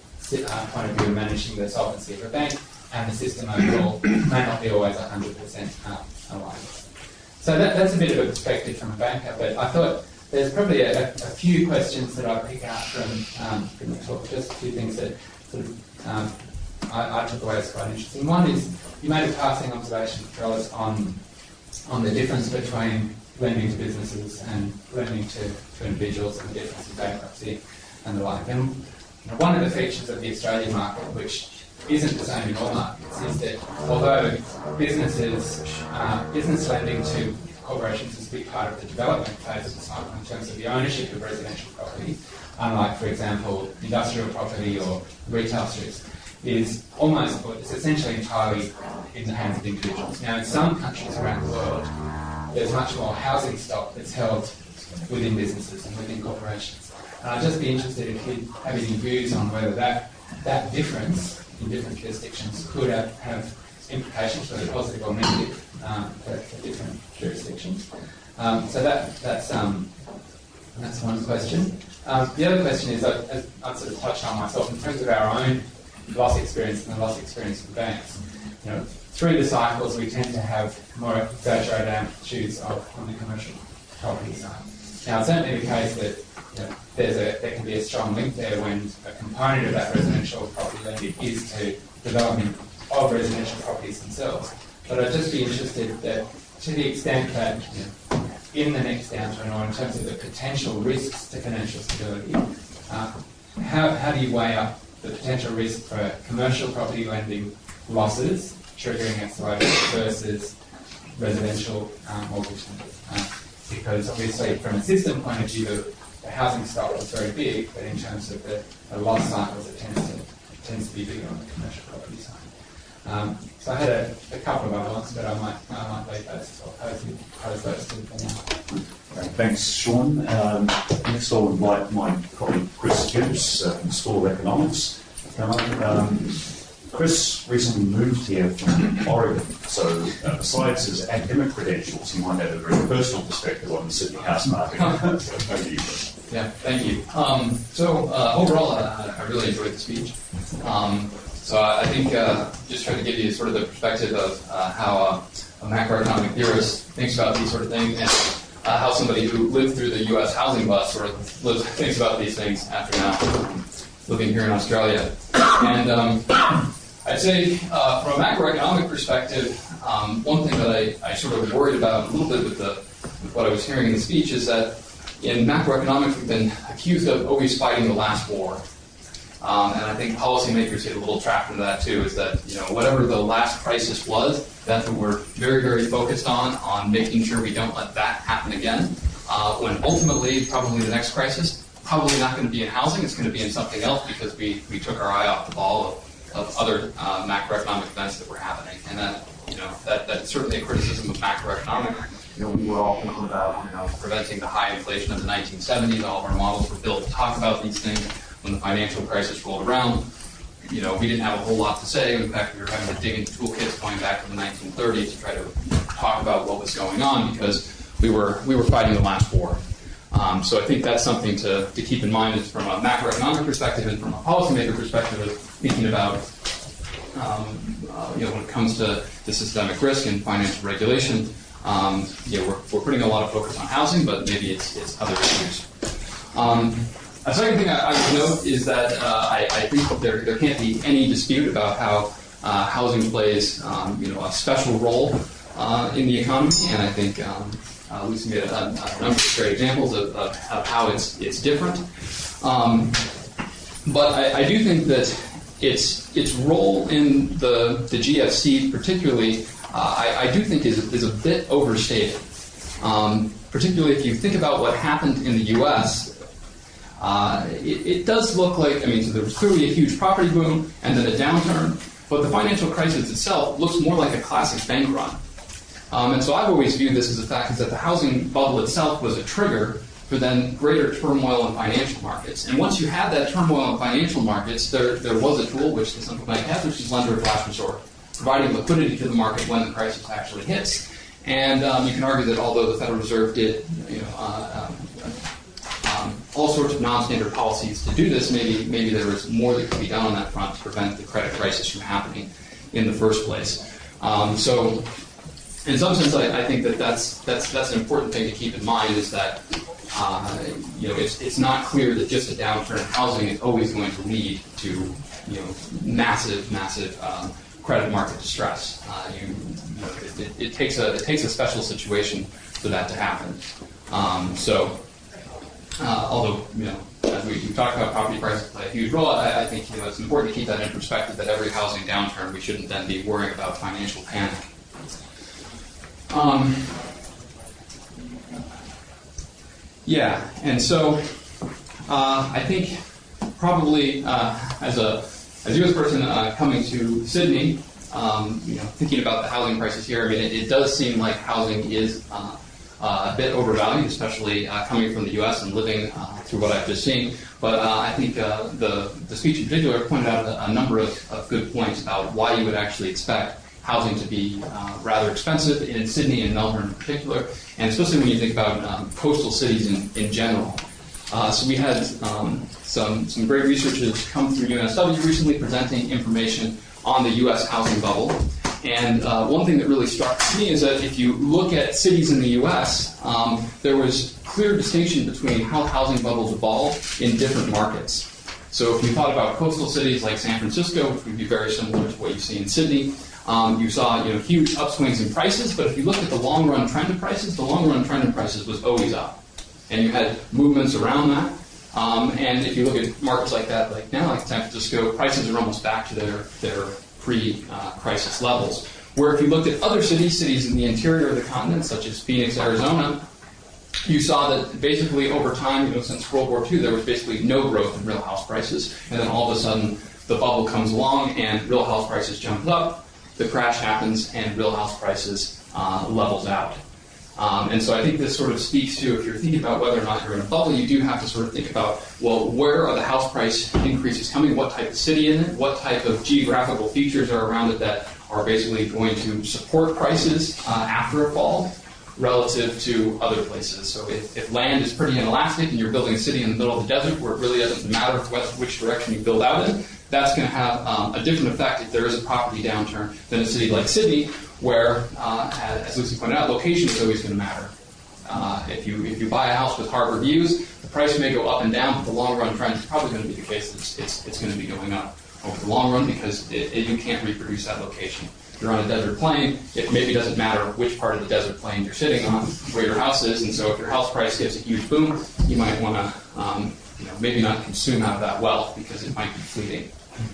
uh, point of view of managing the solvency of a bank and the system overall may not be always one hundred percent uh, aligned. So that, that's a bit of a perspective from a banker, but I thought there's probably a, a few questions that I pick out from, um, from the talk, just a few things that sort of um, I, I took away as quite interesting. One is you made a passing observation, Trellis, on, on the difference between lending to businesses and lending to, to individuals and the difference in bankruptcy and the like. And you know, one of the features of the Australian market, which isn't the same in all markets, is that although businesses, uh, business lending to corporations is a big part of the development phase of the cycle in terms of the ownership of residential property, unlike, for example, industrial property or retail strips, is almost, or it's essentially entirely in the hands of individuals. Now, in some countries around the world, there's much more housing stock that's held within businesses and within corporations. And I'd just be interested if you have any views on whether that, that difference in different jurisdictions could have, have implications, whether positive or negative, um, for, for different jurisdictions. Um, so that, that's, um, that's one question. Um, the other question is, I, as I've sort of touched on myself, in terms of our own loss experience and the loss experience of the banks, you know, through the cycles, we tend to have more exaggerated amplitudes of on the commercial property side. Now, it's certainly the case that you know, there's a, there can be a strong link there when a component of that residential property lending is to development of residential properties themselves. But I'd just be interested that to the extent that you know, in the next downturn or in terms of the potential risks to financial stability, uh, how, how do you weigh up the potential risk for commercial property lending losses triggering escalation versus residential um, mortgage lenders? Uh, because obviously from a system point of view, the, the housing stock is very big, but in terms of the, the loss cycles, it tends to, it tends to be bigger on the commercial property side. Um, so I had a, a couple of other ones, but I might, I might leave those. I'll pose, pose those to for now. Great. Thanks, Sean. Um, next, I'll invite my colleague Chris Gibbs uh, from the School of Economics. Um, Chris recently moved here from Oregon, so uh, besides his academic credentials, he might have a very personal perspective on the Sydney house market. So, over to you, Chris. Yeah, thank you. Um, so uh, overall, uh, I really enjoyed the speech. Um, so I think uh, just trying to give you sort of the perspective of uh, how uh, a macroeconomic theorist thinks about these sort of things, and uh, how somebody who lived through the U S housing bust sort of lives, thinks about these things after now living here in Australia. And um, I'd say uh, from a macroeconomic perspective, um, one thing that I, I sort of worried about a little bit with, the, with what I was hearing in the speech is that in macroeconomics we've been accused of always fighting the last war. Um, and I think policymakers get a little trapped into that too, is that, you know, whatever the last crisis was, that's what we're very, very focused on, on making sure we don't let that happen again. Uh, when ultimately, probably the next crisis, probably not going to be in housing, it's going to be in something else because we, we took our eye off the ball of, of other uh, macroeconomic events that were happening. And that, you know, that, that's certainly a criticism of macroeconomic. You know, we were all thinking about, you know, preventing the high inflation of the nineteen seventies. All of our models were built to talk about these things. When the financial crisis rolled around, you know, we didn't have a whole lot to say. In fact, we were having to dig into toolkits going back to the nineteen thirties to try to talk about what was going on because we were we were fighting the last war. Um, so I think that's something to, to keep in mind is from a macroeconomic perspective and from a policymaker perspective of thinking about, um, uh, you know, when it comes to, to systemic risk and financial regulation, um, you know, we're, we're putting a lot of focus on housing, but maybe it's, it's other issues. Um, a second thing I, I would note is that uh, I, I think there, there can't be any dispute about how uh, housing plays, um, you know, a special role uh, in the economy, and I think um, Uh, Lucy made a, a number of great examples of, of, of how it's it's different. Um, but I, I do think that its its role in the the G F C particularly, uh, I, I do think is is a bit overstated. Um, particularly if you think about what happened in the U S, uh, it, it does look like, I mean, so there was clearly a huge property boom and then a downturn, but the financial crisis itself looks more like a classic bank run. Um, and so I've always viewed this as a fact is that the housing bubble itself was a trigger for then greater turmoil in financial markets. And once you had that turmoil in financial markets, there, there was a tool which the central bank has, which is lender of last resort, providing liquidity to the market when the crisis actually hits. And um, you can argue that although the Federal Reserve did you know, uh, um, um, all sorts of non-standard policies to do this, maybe, maybe there was more that could be done on that front to prevent the credit crisis from happening in the first place. Um, so in some sense, I, I think that that's, that's, that's an important thing to keep in mind is that uh, you know, it's, it's not clear that just a downturn in housing is always going to lead to you know, massive, massive um, credit market distress. Uh, you, you know, it, it, it, takes a, it takes a special situation for that to happen. Um, so, uh, although, you know, as we, we talked about property prices play a huge role, I, I think you know, it's important to keep that in perspective that every housing downturn, we shouldn't then be worrying about financial panic. Um, yeah, and so uh, I think probably uh, as a as a U S person uh, coming to Sydney, um, you know, thinking about the housing crisis here, I mean, it, it does seem like housing is uh, uh, a bit overvalued, especially uh, coming from the U S and living uh, through what I've just seen. But uh, I think uh, the the speech in particular pointed out a, a number of, of good points about why you would actually expect housing to be uh, rather expensive in Sydney and Melbourne in particular, and especially when you think about um, coastal cities in, in general. Uh, so we had um, some, some great researchers come through U N S W recently presenting information on the U S housing bubble. And uh, one thing that really struck me is that if you look at cities in the U S, um, there was clear distinction between how housing bubbles evolve in different markets. So if you thought about coastal cities like San Francisco, which would be very similar to what you see in Sydney, Um, you saw you know, huge upswings in prices, but if you look at the long-run trend of prices, the long-run trend of prices was always up. And you had movements around that. Um, and if you look at markets like that, like now, like San Francisco, prices are almost back to their, their pre-crisis uh, levels. Where if you looked at other cities, cities in the interior of the continent, such as Phoenix, Arizona, you saw that basically over time, you know, since World War Two, there was basically no growth in real house prices. And then all of a sudden, the bubble comes along and real house prices jump up. The crash happens and real house prices uh, levels out. Um, and so I think this sort of speaks to, if you're thinking about whether or not you're in a bubble, you do have to sort of think about, well, where are the house price increases coming? What type of city is it? What type of geographical features are around it that are basically going to support prices uh, after a fall relative to other places? So if, if land is pretty inelastic and you're building a city in the middle of the desert where it really doesn't matter what, which direction you build out in, that's going to have um, a different effect if there is a property downturn than a city like Sydney, where, uh, as Lucy pointed out, location is always going to matter. Uh, if you if you buy a house with harbor views, the price may go up and down, but the long-run trend is probably going to be the case that it's, it's, it's going to be going up over the long run because it, it, you can't reproduce that location. If you're on a desert plain, it maybe doesn't matter which part of the desert plain you're sitting on, where your house is, and so if your house price gives a huge boom, you might want to um, you know, maybe not consume out of that wealth because it might be fleeting.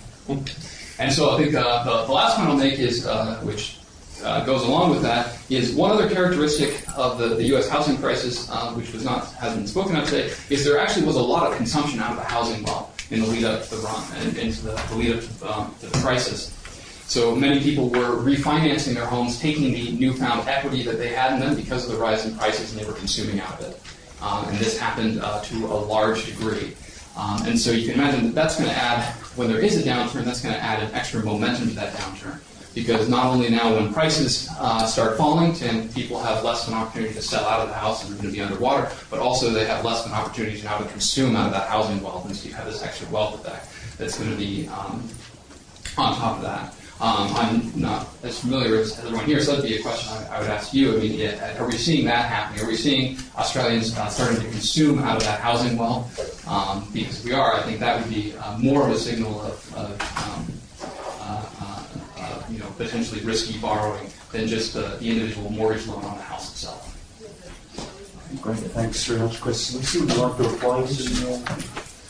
And so I think uh, the, the last point I'll make is, uh, which uh, goes along with that, is one other characteristic of the, the U S housing crisis, uh, which was not hasn't been spoken of today, is there actually was a lot of consumption out of the housing bubble in the lead up to the run and into the, the lead up to, um, to the crisis. So many people were refinancing their homes, taking the newfound equity that they had in them because of the rise in prices, and they were consuming out of it. Um, and this happened uh, to a large degree. Um, and so you can imagine that that's going to add, when there is a downturn, that's going to add an extra momentum to that downturn. Because not only now when prices uh, start falling, and people have less of an opportunity to sell out of the house and they're going to be underwater, but also they have less of an opportunity now to consume out of that housing wealth, and so you have this extra wealth effect that's going to be um, on top of that. Um, I'm not as familiar as everyone here, so that'd be a question I, I would ask you. I mean, yeah, are we seeing that happening? Are we seeing Australians uh, starting to consume out of that housing wealth? Um, because if we are, I think that would be uh, more of a signal of, of um, uh, uh, uh, you know, potentially risky borrowing than just uh, the individual mortgage loan on the house itself. Great, thanks very much, Chris. Lucy, would you like to reply to the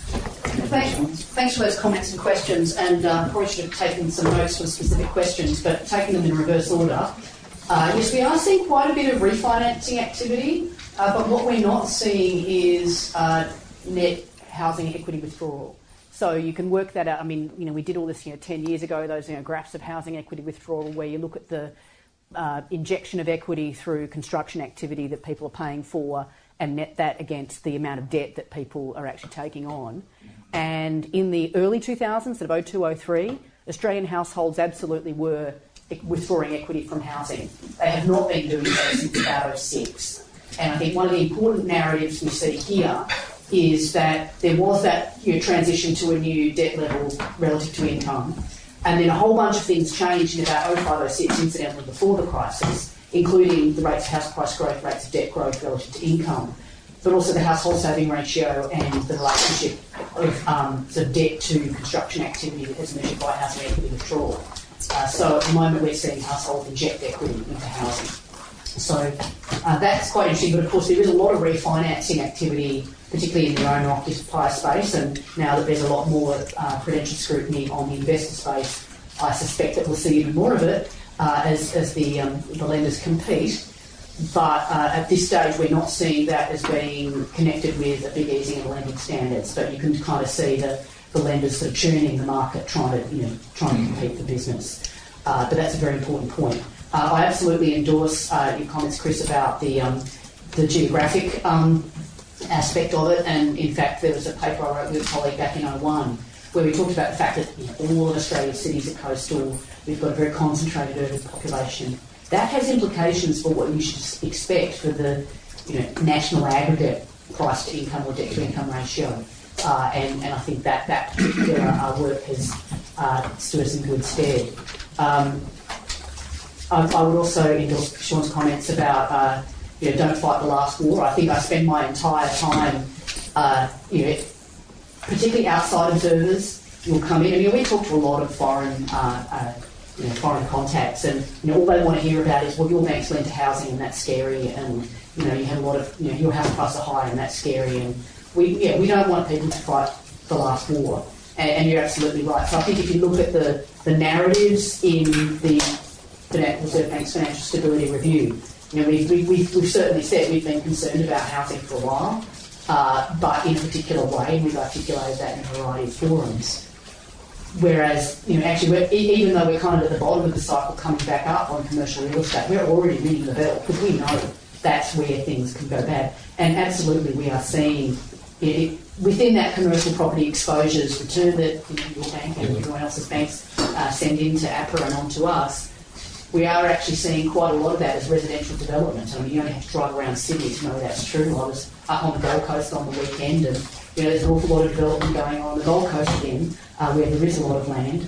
Thanks, thanks for those comments and questions, and uh, probably should have taken some notes for specific questions, but taking them in reverse order. Uh, yes, we are seeing quite a bit of refinancing activity, uh, but what we're not seeing is uh, net housing equity withdrawal. So you can work that out. I mean, you know, we did all this, you know, ten years ago, those, you know, graphs of housing equity withdrawal where you look at the uh, injection of equity through construction activity that people are paying for and net that against the amount of debt that people are actually taking on. And in the early two thousands, sort of oh two, oh three, Australian households absolutely were withdrawing equity from housing. They have not been doing so since about oh six. And I think one of the important narratives we see here is that there was that, you know, transition to a new debt level relative to income. And then a whole bunch of things changed in about oh five, oh six, incidentally before the crisis, including the rates of house price growth, rates of debt growth relative to income, but also the household saving ratio and the relationship of um, sort of debt to construction activity as measured by housing equity withdrawal. Uh, so at the moment we're seeing households inject equity into housing. So uh, that's quite interesting, but of course there is a lot of refinancing activity, particularly in the owner-occupier space, and now that there's a lot more uh, prudential scrutiny on the investor space, I suspect that we'll see even more of it uh, as, as the, um, the lenders compete. But uh, at this stage, we're not seeing that as being connected with a big easing of lending standards. But you can kind of see the, the lenders sort of churning the market, trying to, you know, trying to compete for business. Uh, but that's a very important point. Uh, I absolutely endorse uh, your comments, Chris, about the um, the geographic um, aspect of it. And in fact, there was a paper I wrote with a colleague back in oh one where we talked about the fact that, you know, all of Australia's cities are coastal. We've got a very concentrated urban population. That has implications for what you should expect for the, you know, national aggregate price to income or debt to income ratio. Uh, and, and I think that that particular uh, work has uh, stood us in good stead. Um, I, I would also endorse Sean's comments about, uh, you know, don't fight the last war. I think I spend my entire time, uh, you know, particularly outside observers, you'll come in. I mean, we talk to a lot of foreign uh, uh, You know, foreign contacts, and you know, all they want to hear about is, well, your bank's lent to housing and that's scary, and you know, you have a lot of, you know, your house prices are high and that's scary, and we, yeah, we don't want people to fight the last war, and, and you're absolutely right. So I think if you look at the, the narratives in the Reserve Bank's Financial Stability Review, you know, we've, we've, we've certainly said we've been concerned about housing for a while, uh, but in a particular way, and we've articulated that in a variety of forums. Whereas, you know, actually, we're, even though we're kind of at the bottom of the cycle coming back up on commercial real estate, we're already ringing the bell because we know that's where things can go bad. And absolutely, we are seeing it, within that commercial property exposures return that, you know, your bank and everyone else's banks uh, send into A P R A and on to us. We are actually seeing quite a lot of that as residential development. I mean, you only have to drive around Sydney to know that's true. I was up on the Gold Coast on the weekend, and you know, there's an awful lot of development going on the Gold Coast again, uh, where there is a lot of land.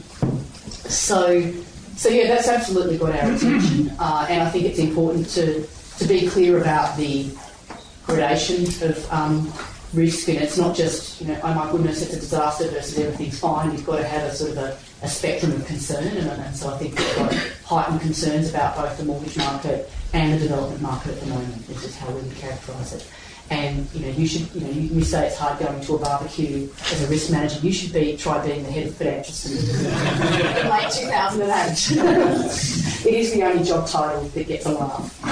So, so yeah, that's absolutely got our attention, uh, and I think it's important to to be clear about the gradation of um, risk, and it's not just, you know, oh my goodness, it's a disaster versus everything's fine. You've got to have a sort of a, a spectrum of concern, and, and so I think we've got heightened concerns about both the mortgage market and the development market at the moment. This is how we would characterise it. And you know, you should, you know, you, you say it's hard going to a barbecue as a risk manager. You should be try being the head of financial stability in late two thousand eight. It is the only job title that gets a laugh.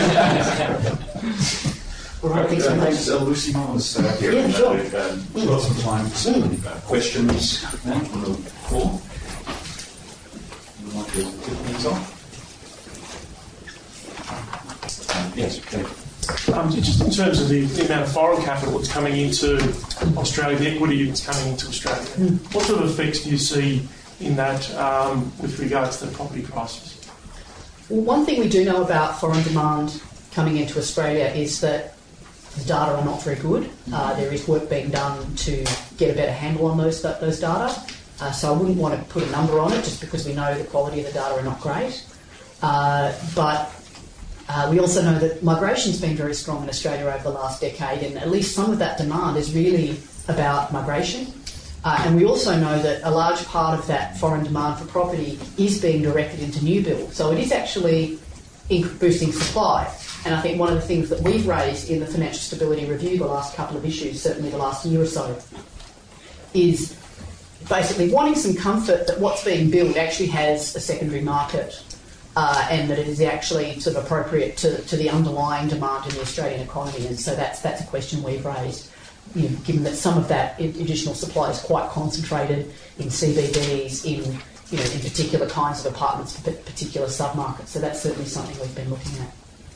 All right, thanks, uh, thanks uh, Lucy. I want to start here. Yeah, sure. We've um, got some time for some uh, questions now from the floor. Would you like to kick things off? Um, yes, okay. Um, just in terms of the, the amount of foreign capital that's coming into Australia, the equity that's coming into Australia, mm. what sort of effects do you see in that um, with regard to the property prices? Well, one thing we do know about foreign demand coming into Australia is that the data are not very good. Uh, there is work being done to get a better handle on those those data. Uh, so I wouldn't want to put a number on it just because we know the quality of the data are not great. Uh, but uh, we also know that migration's been very strong in Australia over the last decade, and at least some of that demand is really about migration. Uh, and we also know that a large part of that foreign demand for property is being directed into new build. So it is actually boosting supply. And I think one of the things that we've raised in the Financial Stability Review the last couple of issues, certainly the last year or so, is basically wanting some comfort that what's being built actually has a secondary market uh, and that it is actually sort of appropriate to, to the underlying demand in the Australian economy. And so that's that's a question we've raised, you know, given that some of that additional supply is quite concentrated in C B Ds, in you know, in particular kinds of apartments for particular submarkets. So that's certainly something we've been looking at.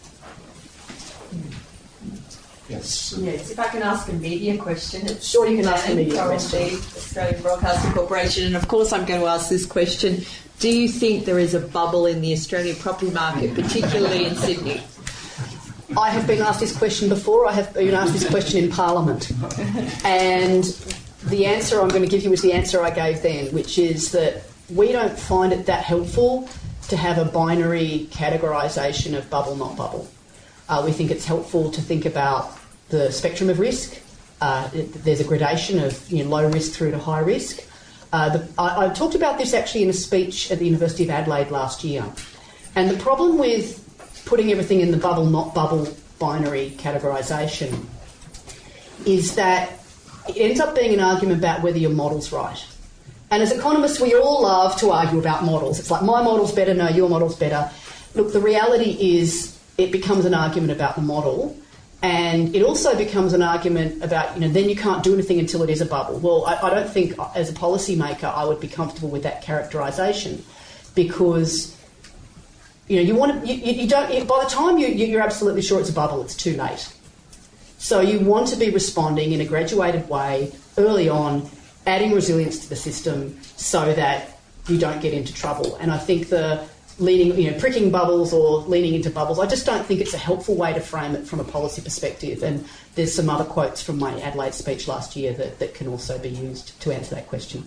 Yes. Yes, if I can ask a media question. It's sure, you can ask a media from question. The Australian Broadcasting Corporation, and of course I'm going to ask this question. Do you think there is a bubble in the Australian property market, particularly in Sydney? I have been asked this question before. I have been asked this question in Parliament. And the answer I'm going to give you is the answer I gave then, which is that we don't find it that helpful to have a binary categorisation of bubble, not bubble. Uh, we think it's helpful to think about the spectrum of risk. Uh, it, there's a gradation of you know, low risk through to high risk. Uh, the, I, I talked about this actually in a speech at the University of Adelaide last year. And the problem with putting everything in the bubble, not bubble binary categorisation is that it ends up being an argument about whether your model's right. And as economists, we all love to argue about models. It's like, my model's better, no, your model's better. Look, the reality is it becomes an argument about the model, and it also becomes an argument about, you know, then you can't do anything until it is a bubble. Well, I, I don't think, as a policymaker, I would be comfortable with that characterisation because, you know, you want to, you, you don't, by the time you, you're absolutely sure it's a bubble, it's too late. So you want to be responding in a graduated way early on, adding resilience to the system so that you don't get into trouble. And I think the leaning, you know, pricking bubbles or leaning into bubbles, I just don't think it's a helpful way to frame it from a policy perspective. And there's some other quotes from my Adelaide speech last year that, that can also be used to answer that question.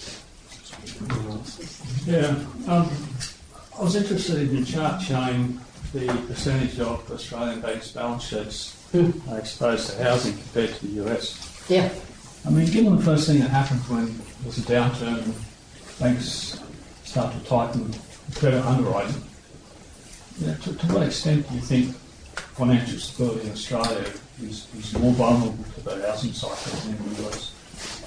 Yeah, um, I was interested in your chart showing the percentage of Australian banks' balance sheets mm. are exposed to housing compared to the U S. Yeah. I mean, given the first thing that happened when there's a downturn and banks start to tighten credit underwriting, you know, to, to what extent do you think financial stability in Australia is, is more vulnerable to the housing cycle than in the U S?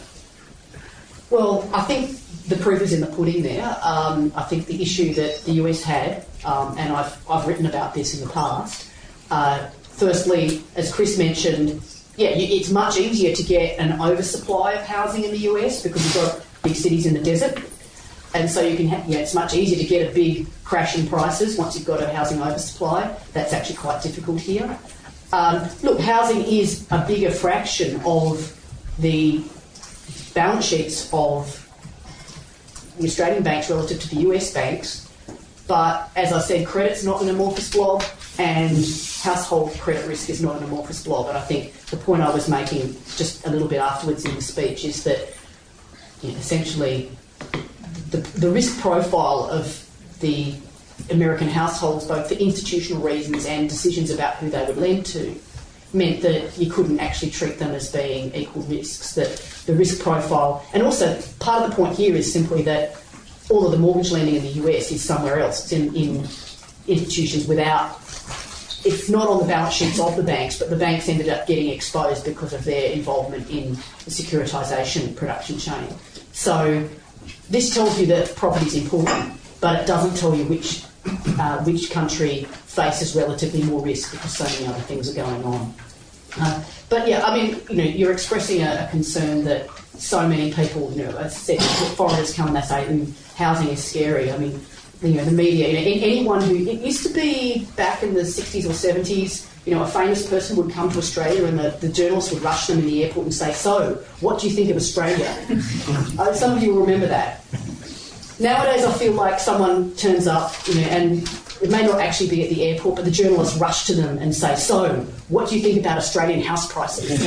Well, I think the proof is in the pudding there. Um, I think the issue that the U S had, um, and I've, I've written about this in the past, uh, firstly, as Chris mentioned, yeah, it's much easier to get an oversupply of housing in the U S because you've got big cities in the desert. And so you can have, yeah, it's much easier to get a big crash in prices once you've got a housing oversupply. That's actually quite difficult here. Um, look, housing is a bigger fraction of the balance sheets of the Australian banks relative to the U S banks. But as I said, credit's not an amorphous blob and household credit risk is not an amorphous blob. And I think the point I was making just a little bit afterwards in the speech is that you know, essentially the, the risk profile of the American households, both for institutional reasons and decisions about who they would lend to, meant that you couldn't actually treat them as being equal risks, that the risk profile... And also, part of the point here is simply that all of the mortgage lending in the U S is somewhere else. It's in, in institutions without... It's not on the balance sheets of the banks, but the banks ended up getting exposed because of their involvement in the securitisation production chain. So this tells you that property is important, but it doesn't tell you which uh, which country faces relatively more risk because so many other things are going on. Uh, but yeah, I mean, you know, you're expressing a, a concern that so many people, you know, as I said, foreigners come and they say, mm, housing is scary. I mean, you know, the media, you know, anyone who, it used to be back in the sixties or seventies, you know, a famous person would come to Australia and the, the journalists would rush them in the airport and say, so, what do you think of Australia? uh, some of you will remember that. Nowadays I feel like someone turns up, you know, and it may not actually be at the airport, but the journalists rush to them and say, so, what do you think about Australian house prices?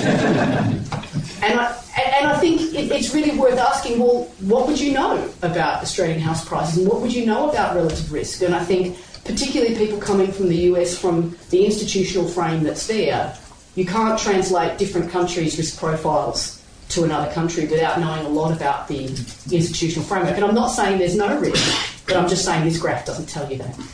and, I, and I think it, it's really worth asking, well, what would you know about Australian house prices and what would you know about relative risk? And I think particularly people coming from the U S, from the institutional frame that's there, you can't translate different countries' risk profiles to another country without knowing a lot about the institutional framework. And I'm not saying there's no risk, but I'm just saying this graph doesn't tell you that.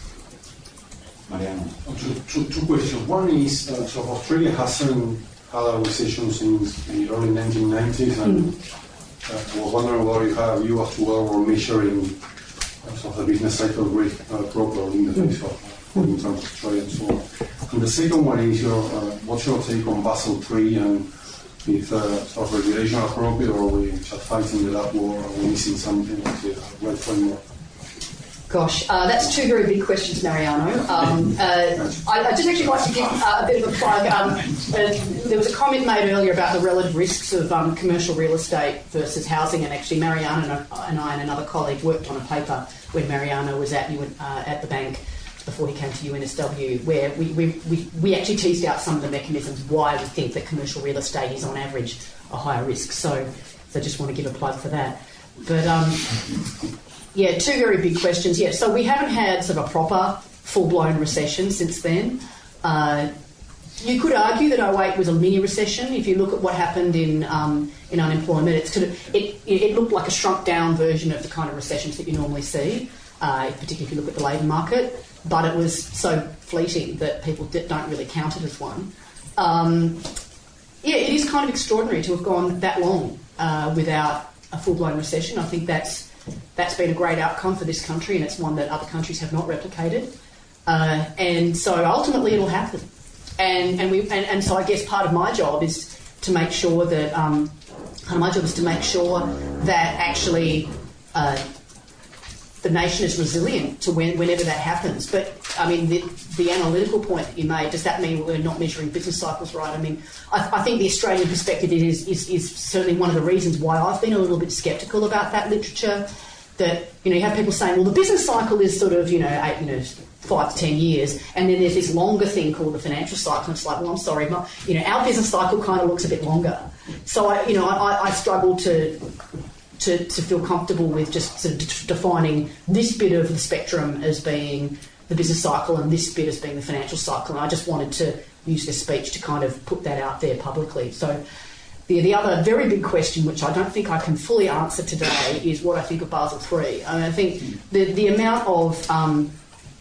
Mariano. Two, two, two questions. One is, uh, so Australia hasn't had a recession since the early nineteen nineties, and mm. uh, I was wondering whether you have you as well were measuring sort of the business cycle risk uh, properly in the face of in terms of Australia and so on. And the second one is your uh, what's your take on Basel three, and if uh, sort of regulation appropriate, or are we just fighting the lab war, or are we missing something like the right framework? Gosh, uh, that's two very big questions, Mariano. Um, uh, I, I just actually like to give uh, a bit of a plug. Um, uh, there was a comment made earlier about the relative risks of um, commercial real estate versus housing, and actually Mariano and I and another colleague worked on a paper when Mariano was at, uh, at the bank before he came to U N S W, where we, we, we, we actually teased out some of the mechanisms why we think that commercial real estate is on average a higher risk. So, so I just want to give a plug for that. But um, yeah, two very big questions. Yeah, so we haven't had sort of a proper full-blown recession since then. Uh, you could argue that oh eight was a mini recession. If you look at what happened in um, in unemployment, it's kind of, it, it looked like a shrunk-down version of the kind of recessions that you normally see, uh, particularly if you look at the labour market. But it was so fleeting that people don't really count it as one. Um, yeah, it is kind of extraordinary to have gone that long uh, without a full-blown recession. I think that's that's been a great outcome for this country, and it's one that other countries have not replicated. Uh, and so ultimately it'll happen. And and we and, and so I guess part of my job is to make sure that um, part of my job is to make sure that actually uh, the nation is resilient to when, whenever that happens. But I mean, the, the analytical point that you made, does that mean we're not measuring business cycles right? I mean, I, I think the Australian perspective is, is is certainly one of the reasons why I've been a little bit sceptical about that literature. That, you know, you have people saying, well, the business cycle is sort of, you know, eight, you know, five to ten years, and then there's this longer thing called the financial cycle. And it's like, well, I'm sorry, my, you know, our business cycle kind of looks a bit longer. So I, you know, I, I struggle to. To, to feel comfortable with just sort of de- defining this bit of the spectrum as being the business cycle and this bit as being the financial cycle. And I just wanted to use this speech to kind of put that out there publicly. So the, the other very big question, which I don't think I can fully answer today, is what I think of Basel three. I mean, I think the, the amount of um,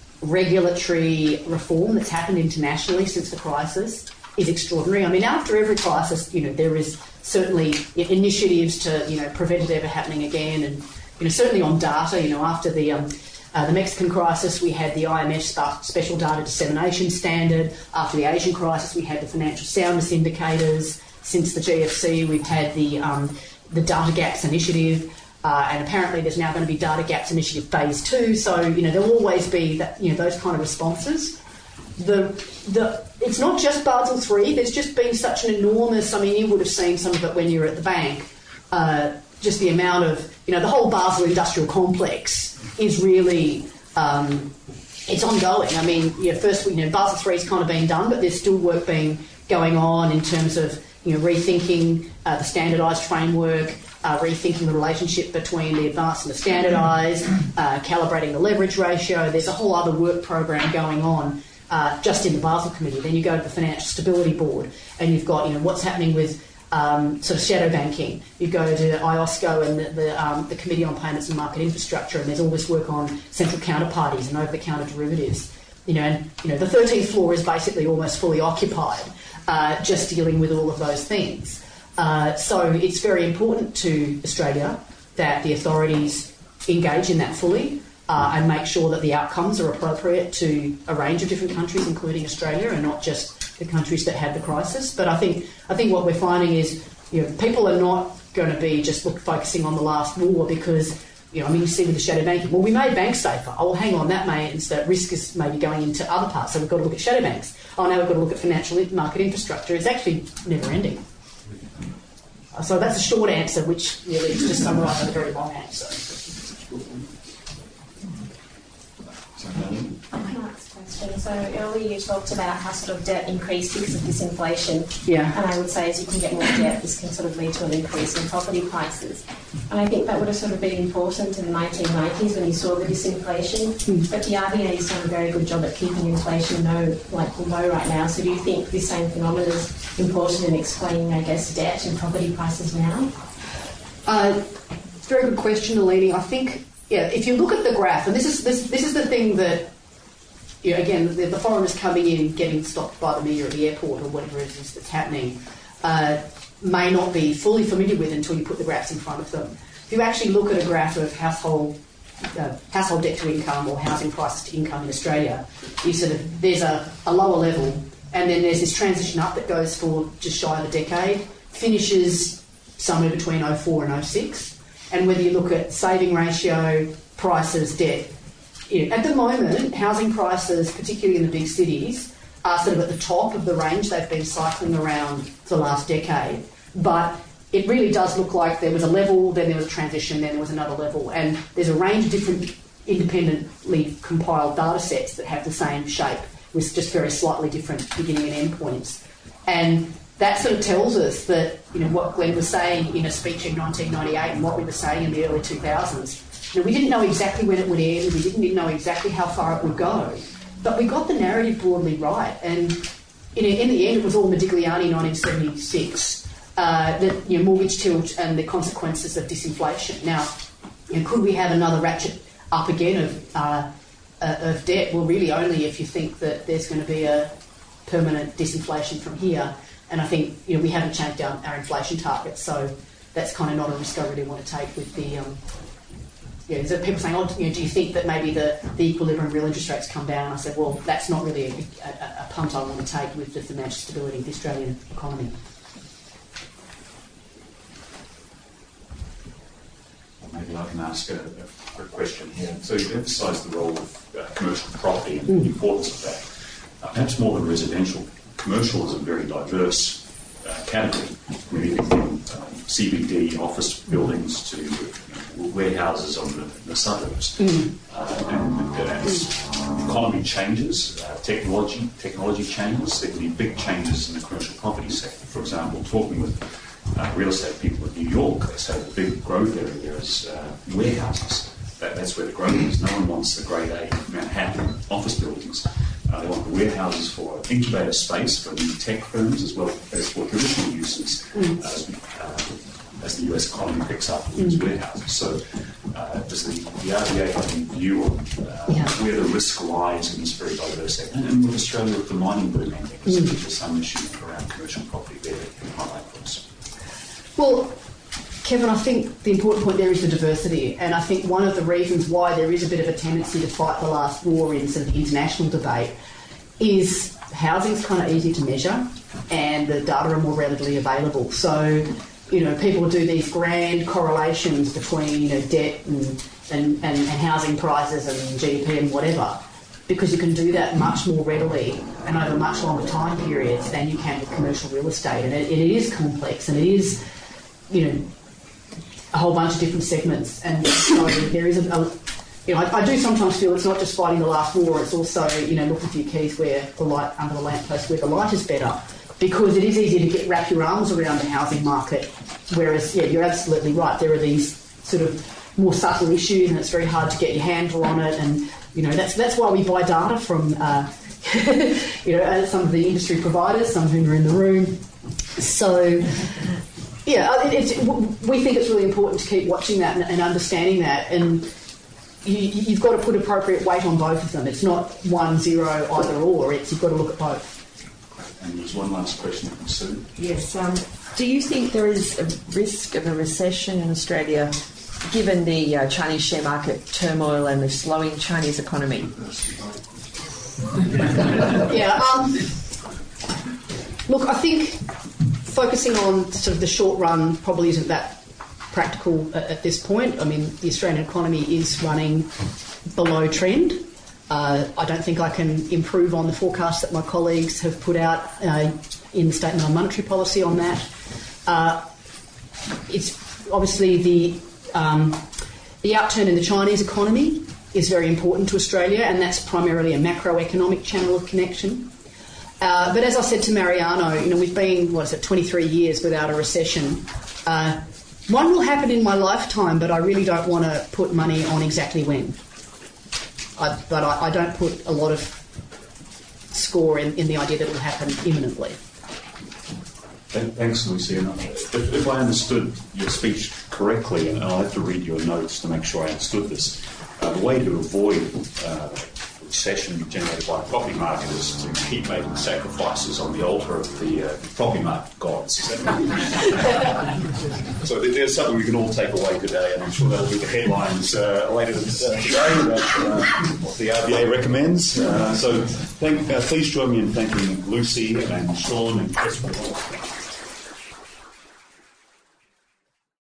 regulatory reform that's happened internationally since the crisis is extraordinary. I mean, after every crisis, you know, there is certainly initiatives to, you know, prevent it ever happening again, and, you know, certainly on data, you know, after the um, uh, the Mexican crisis, we had the I M F Special Data Dissemination Standard. After the Asian crisis, we had the Financial Soundness Indicators. Since the G F C, we've had the um, the Data Gaps Initiative, uh, and apparently there's now going to be Data Gaps Initiative Phase Two. So, you know, there'll always be that, you know, those kind of responses. The the it's not just Basel three. There's just been such an enormous. I mean, you would have seen some of it when you were at the bank. Uh, just the amount of, you know, the whole Basel industrial complex is really um, it's ongoing. I mean, yeah, first, you know, Basel three's kind of been done, but there's still work being going on in terms of, you know, rethinking uh, the standardised framework, uh, rethinking the relationship between the advanced and the standardised, uh, calibrating the leverage ratio. There's a whole other work program going on. Uh, just in the Basel Committee. Then you go to the Financial Stability Board, and you've got, you know, what's happening with um, sort of shadow banking. You go to I O S C O and the the, um, the Committee on Payments and Market Infrastructure, and there's all this work on central counterparties and over-the-counter derivatives. You know, and you know the thirteenth floor is basically almost fully occupied, uh, just dealing with all of those things. Uh, so it's very important to Australia that the authorities engage in that fully. Uh, and make sure that the outcomes are appropriate to a range of different countries, including Australia, and not just the countries that had the crisis. But I think I think what we're finding is, you know, people are not going to be just look, focusing on the last war, because You know, I mean, you see with the shadow banking, well, we made banks safer. Oh, well, hang on, that means that risk is maybe going into other parts, so we've got to look at shadow banks. Oh, now we've got to look at financial market infrastructure. It's actually never ending. So that's a short answer, which really is just summarising a very long answer. So earlier you talked about how sort of debt increased because of disinflation. Yeah. And I would say as you can get more debt, this can sort of lead to an increase in property prices. And I think that would have sort of been important in the nineteen nineties when you saw the disinflation. Mm. But the R B A has done a very good job at keeping inflation low, like low right now. So do you think this same phenomenon is important in explaining, I guess, debt and property prices now? Uh, it's a very good question, Nalini. I think, yeah, if you look at the graph, and this is this this is the thing that, you know, again, the, the foreigners coming in, getting stopped by the media at the airport or whatever it is that's happening, uh, may not be fully familiar with until you put the graphs in front of them. If you actually look at a graph of household uh, household debt to income or housing prices to income in Australia, you sort of there's a, a lower level, and then there's this transition up that goes for just shy of a decade, finishes somewhere between oh four and oh six, and whether you look at saving ratio, prices, debt. Yeah, at the moment, housing prices, particularly in the big cities, are sort of at the top of the range they've been cycling around for the last decade. But it really does look like there was a level, then there was a transition, then there was another level. And there's a range of different independently compiled data sets that have the same shape with just very slightly different beginning and end points. And that sort of tells us that, you know, what Glenn was saying in a speech in nineteen ninety-eight and what we were saying in the early two thousands. You know, we didn't know exactly when it would end, we didn't know exactly how far it would go, but we got the narrative broadly right. And in, in the end, it was all Modigliani, nineteen seventy-six, uh, that, you know, mortgage tilt and the consequences of disinflation. Now, you know, could we have another ratchet up again of uh, uh, of debt? Well, really only if you think that there's going to be a permanent disinflation from here. And I think, you know, we haven't changed our, our inflation targets, so that's kind of not a risk I really want to take with the... Um, Yeah, there's people saying, oh, you know, do you think that maybe the, the equilibrium real interest rates come down? I said, well, that's not really a, a, a punt I want to take with the financial stability of the Australian economy. Well, maybe I can ask a, a quick question here. So you've emphasised the role of uh, commercial property and mm. the importance of that. Uh, perhaps more than residential, commercial is a very diverse uh, category, really from um, C B D office buildings to warehouses on the, the suburbs. Mm. Uh, and, and as the economy changes, uh, technology technology changes, there can be big changes in the commercial property sector. For example, talking with uh, real estate people in New York, they say the big growth area there is uh, warehouses. That, that's where the growth is. No one wants the grade A Manhattan office buildings. Uh, they want the warehouses for incubator space for new tech firms as well as for traditional uses mm. as, uh, as the U S economy picks up with its mm. warehouses. So uh, does the, the R B A have any view on uh, yeah. where the risk lies in this very diverse sector? And with Australia with the mining boom ending, because mm. there's some issue around commercial property there that can highlight for us. Well, Kevin, I think the important point there is the diversity, and I think one of the reasons why there is a bit of a tendency to fight the last war in sort of the international debate is housing's kind of easy to measure and the data are more readily available. So, you know, people do these grand correlations between, you know, debt and, and, and, and housing prices and G D P and whatever, because you can do that much more readily and over much longer time periods than you can with commercial real estate. And it, it is complex and it is, you know, a whole bunch of different segments, and so there is a, a you know, I, I do sometimes feel it's not just fighting the last war, it's also, you know, looking for your keys where the light, under the lamppost where the light is better, because it is easy to get wrap your arms around the housing market, whereas, yeah, you're absolutely right, there are these sort of more subtle issues and it's very hard to get your handle on it, and, you know, that's that's why we buy data from, uh, you know, some of the industry providers, some of whom are in the room. So... Yeah, it's, we think it's really important to keep watching that and, and understanding that, and you, you've got to put appropriate weight on both of them. It's not one, zero, either or. It's you've got to look at both. And there's one last question from Sue. Yes. Um, do you think there is a risk of a recession in Australia, given the uh, Chinese share market turmoil and the slowing Chinese economy? yeah. Um, look, I think. Focusing on sort of the short run probably isn't that practical at, at this point. I mean, the Australian economy is running below trend. Uh, I don't think I can improve on the forecast that my colleagues have put out uh, in the Statement on Monetary Policy on that. Uh, it's obviously the um, the upturn in the Chinese economy is very important to Australia, and that's primarily a macroeconomic channel of connection. Uh, but as I said to Mariano, you know, we've been, what is it, twenty-three years without a recession. Uh, one will happen in my lifetime, but I really don't want to put money on exactly when. I, but I, I don't put a lot of score in, in the idea that it will happen imminently. Thanks, Lucy. And if, if I understood your speech correctly, and I'll have to read your notes to make sure I understood this, uh, the way to avoid uh, recession generated by the property market is to keep making sacrifices on the altar of the uh, property market gods. So there's something we can all take away today, and I'm sure that'll be the headlines uh, later today about uh, what the R B A recommends. Uh, so thank, uh, please join me in thanking Lucy and Sean and Chris for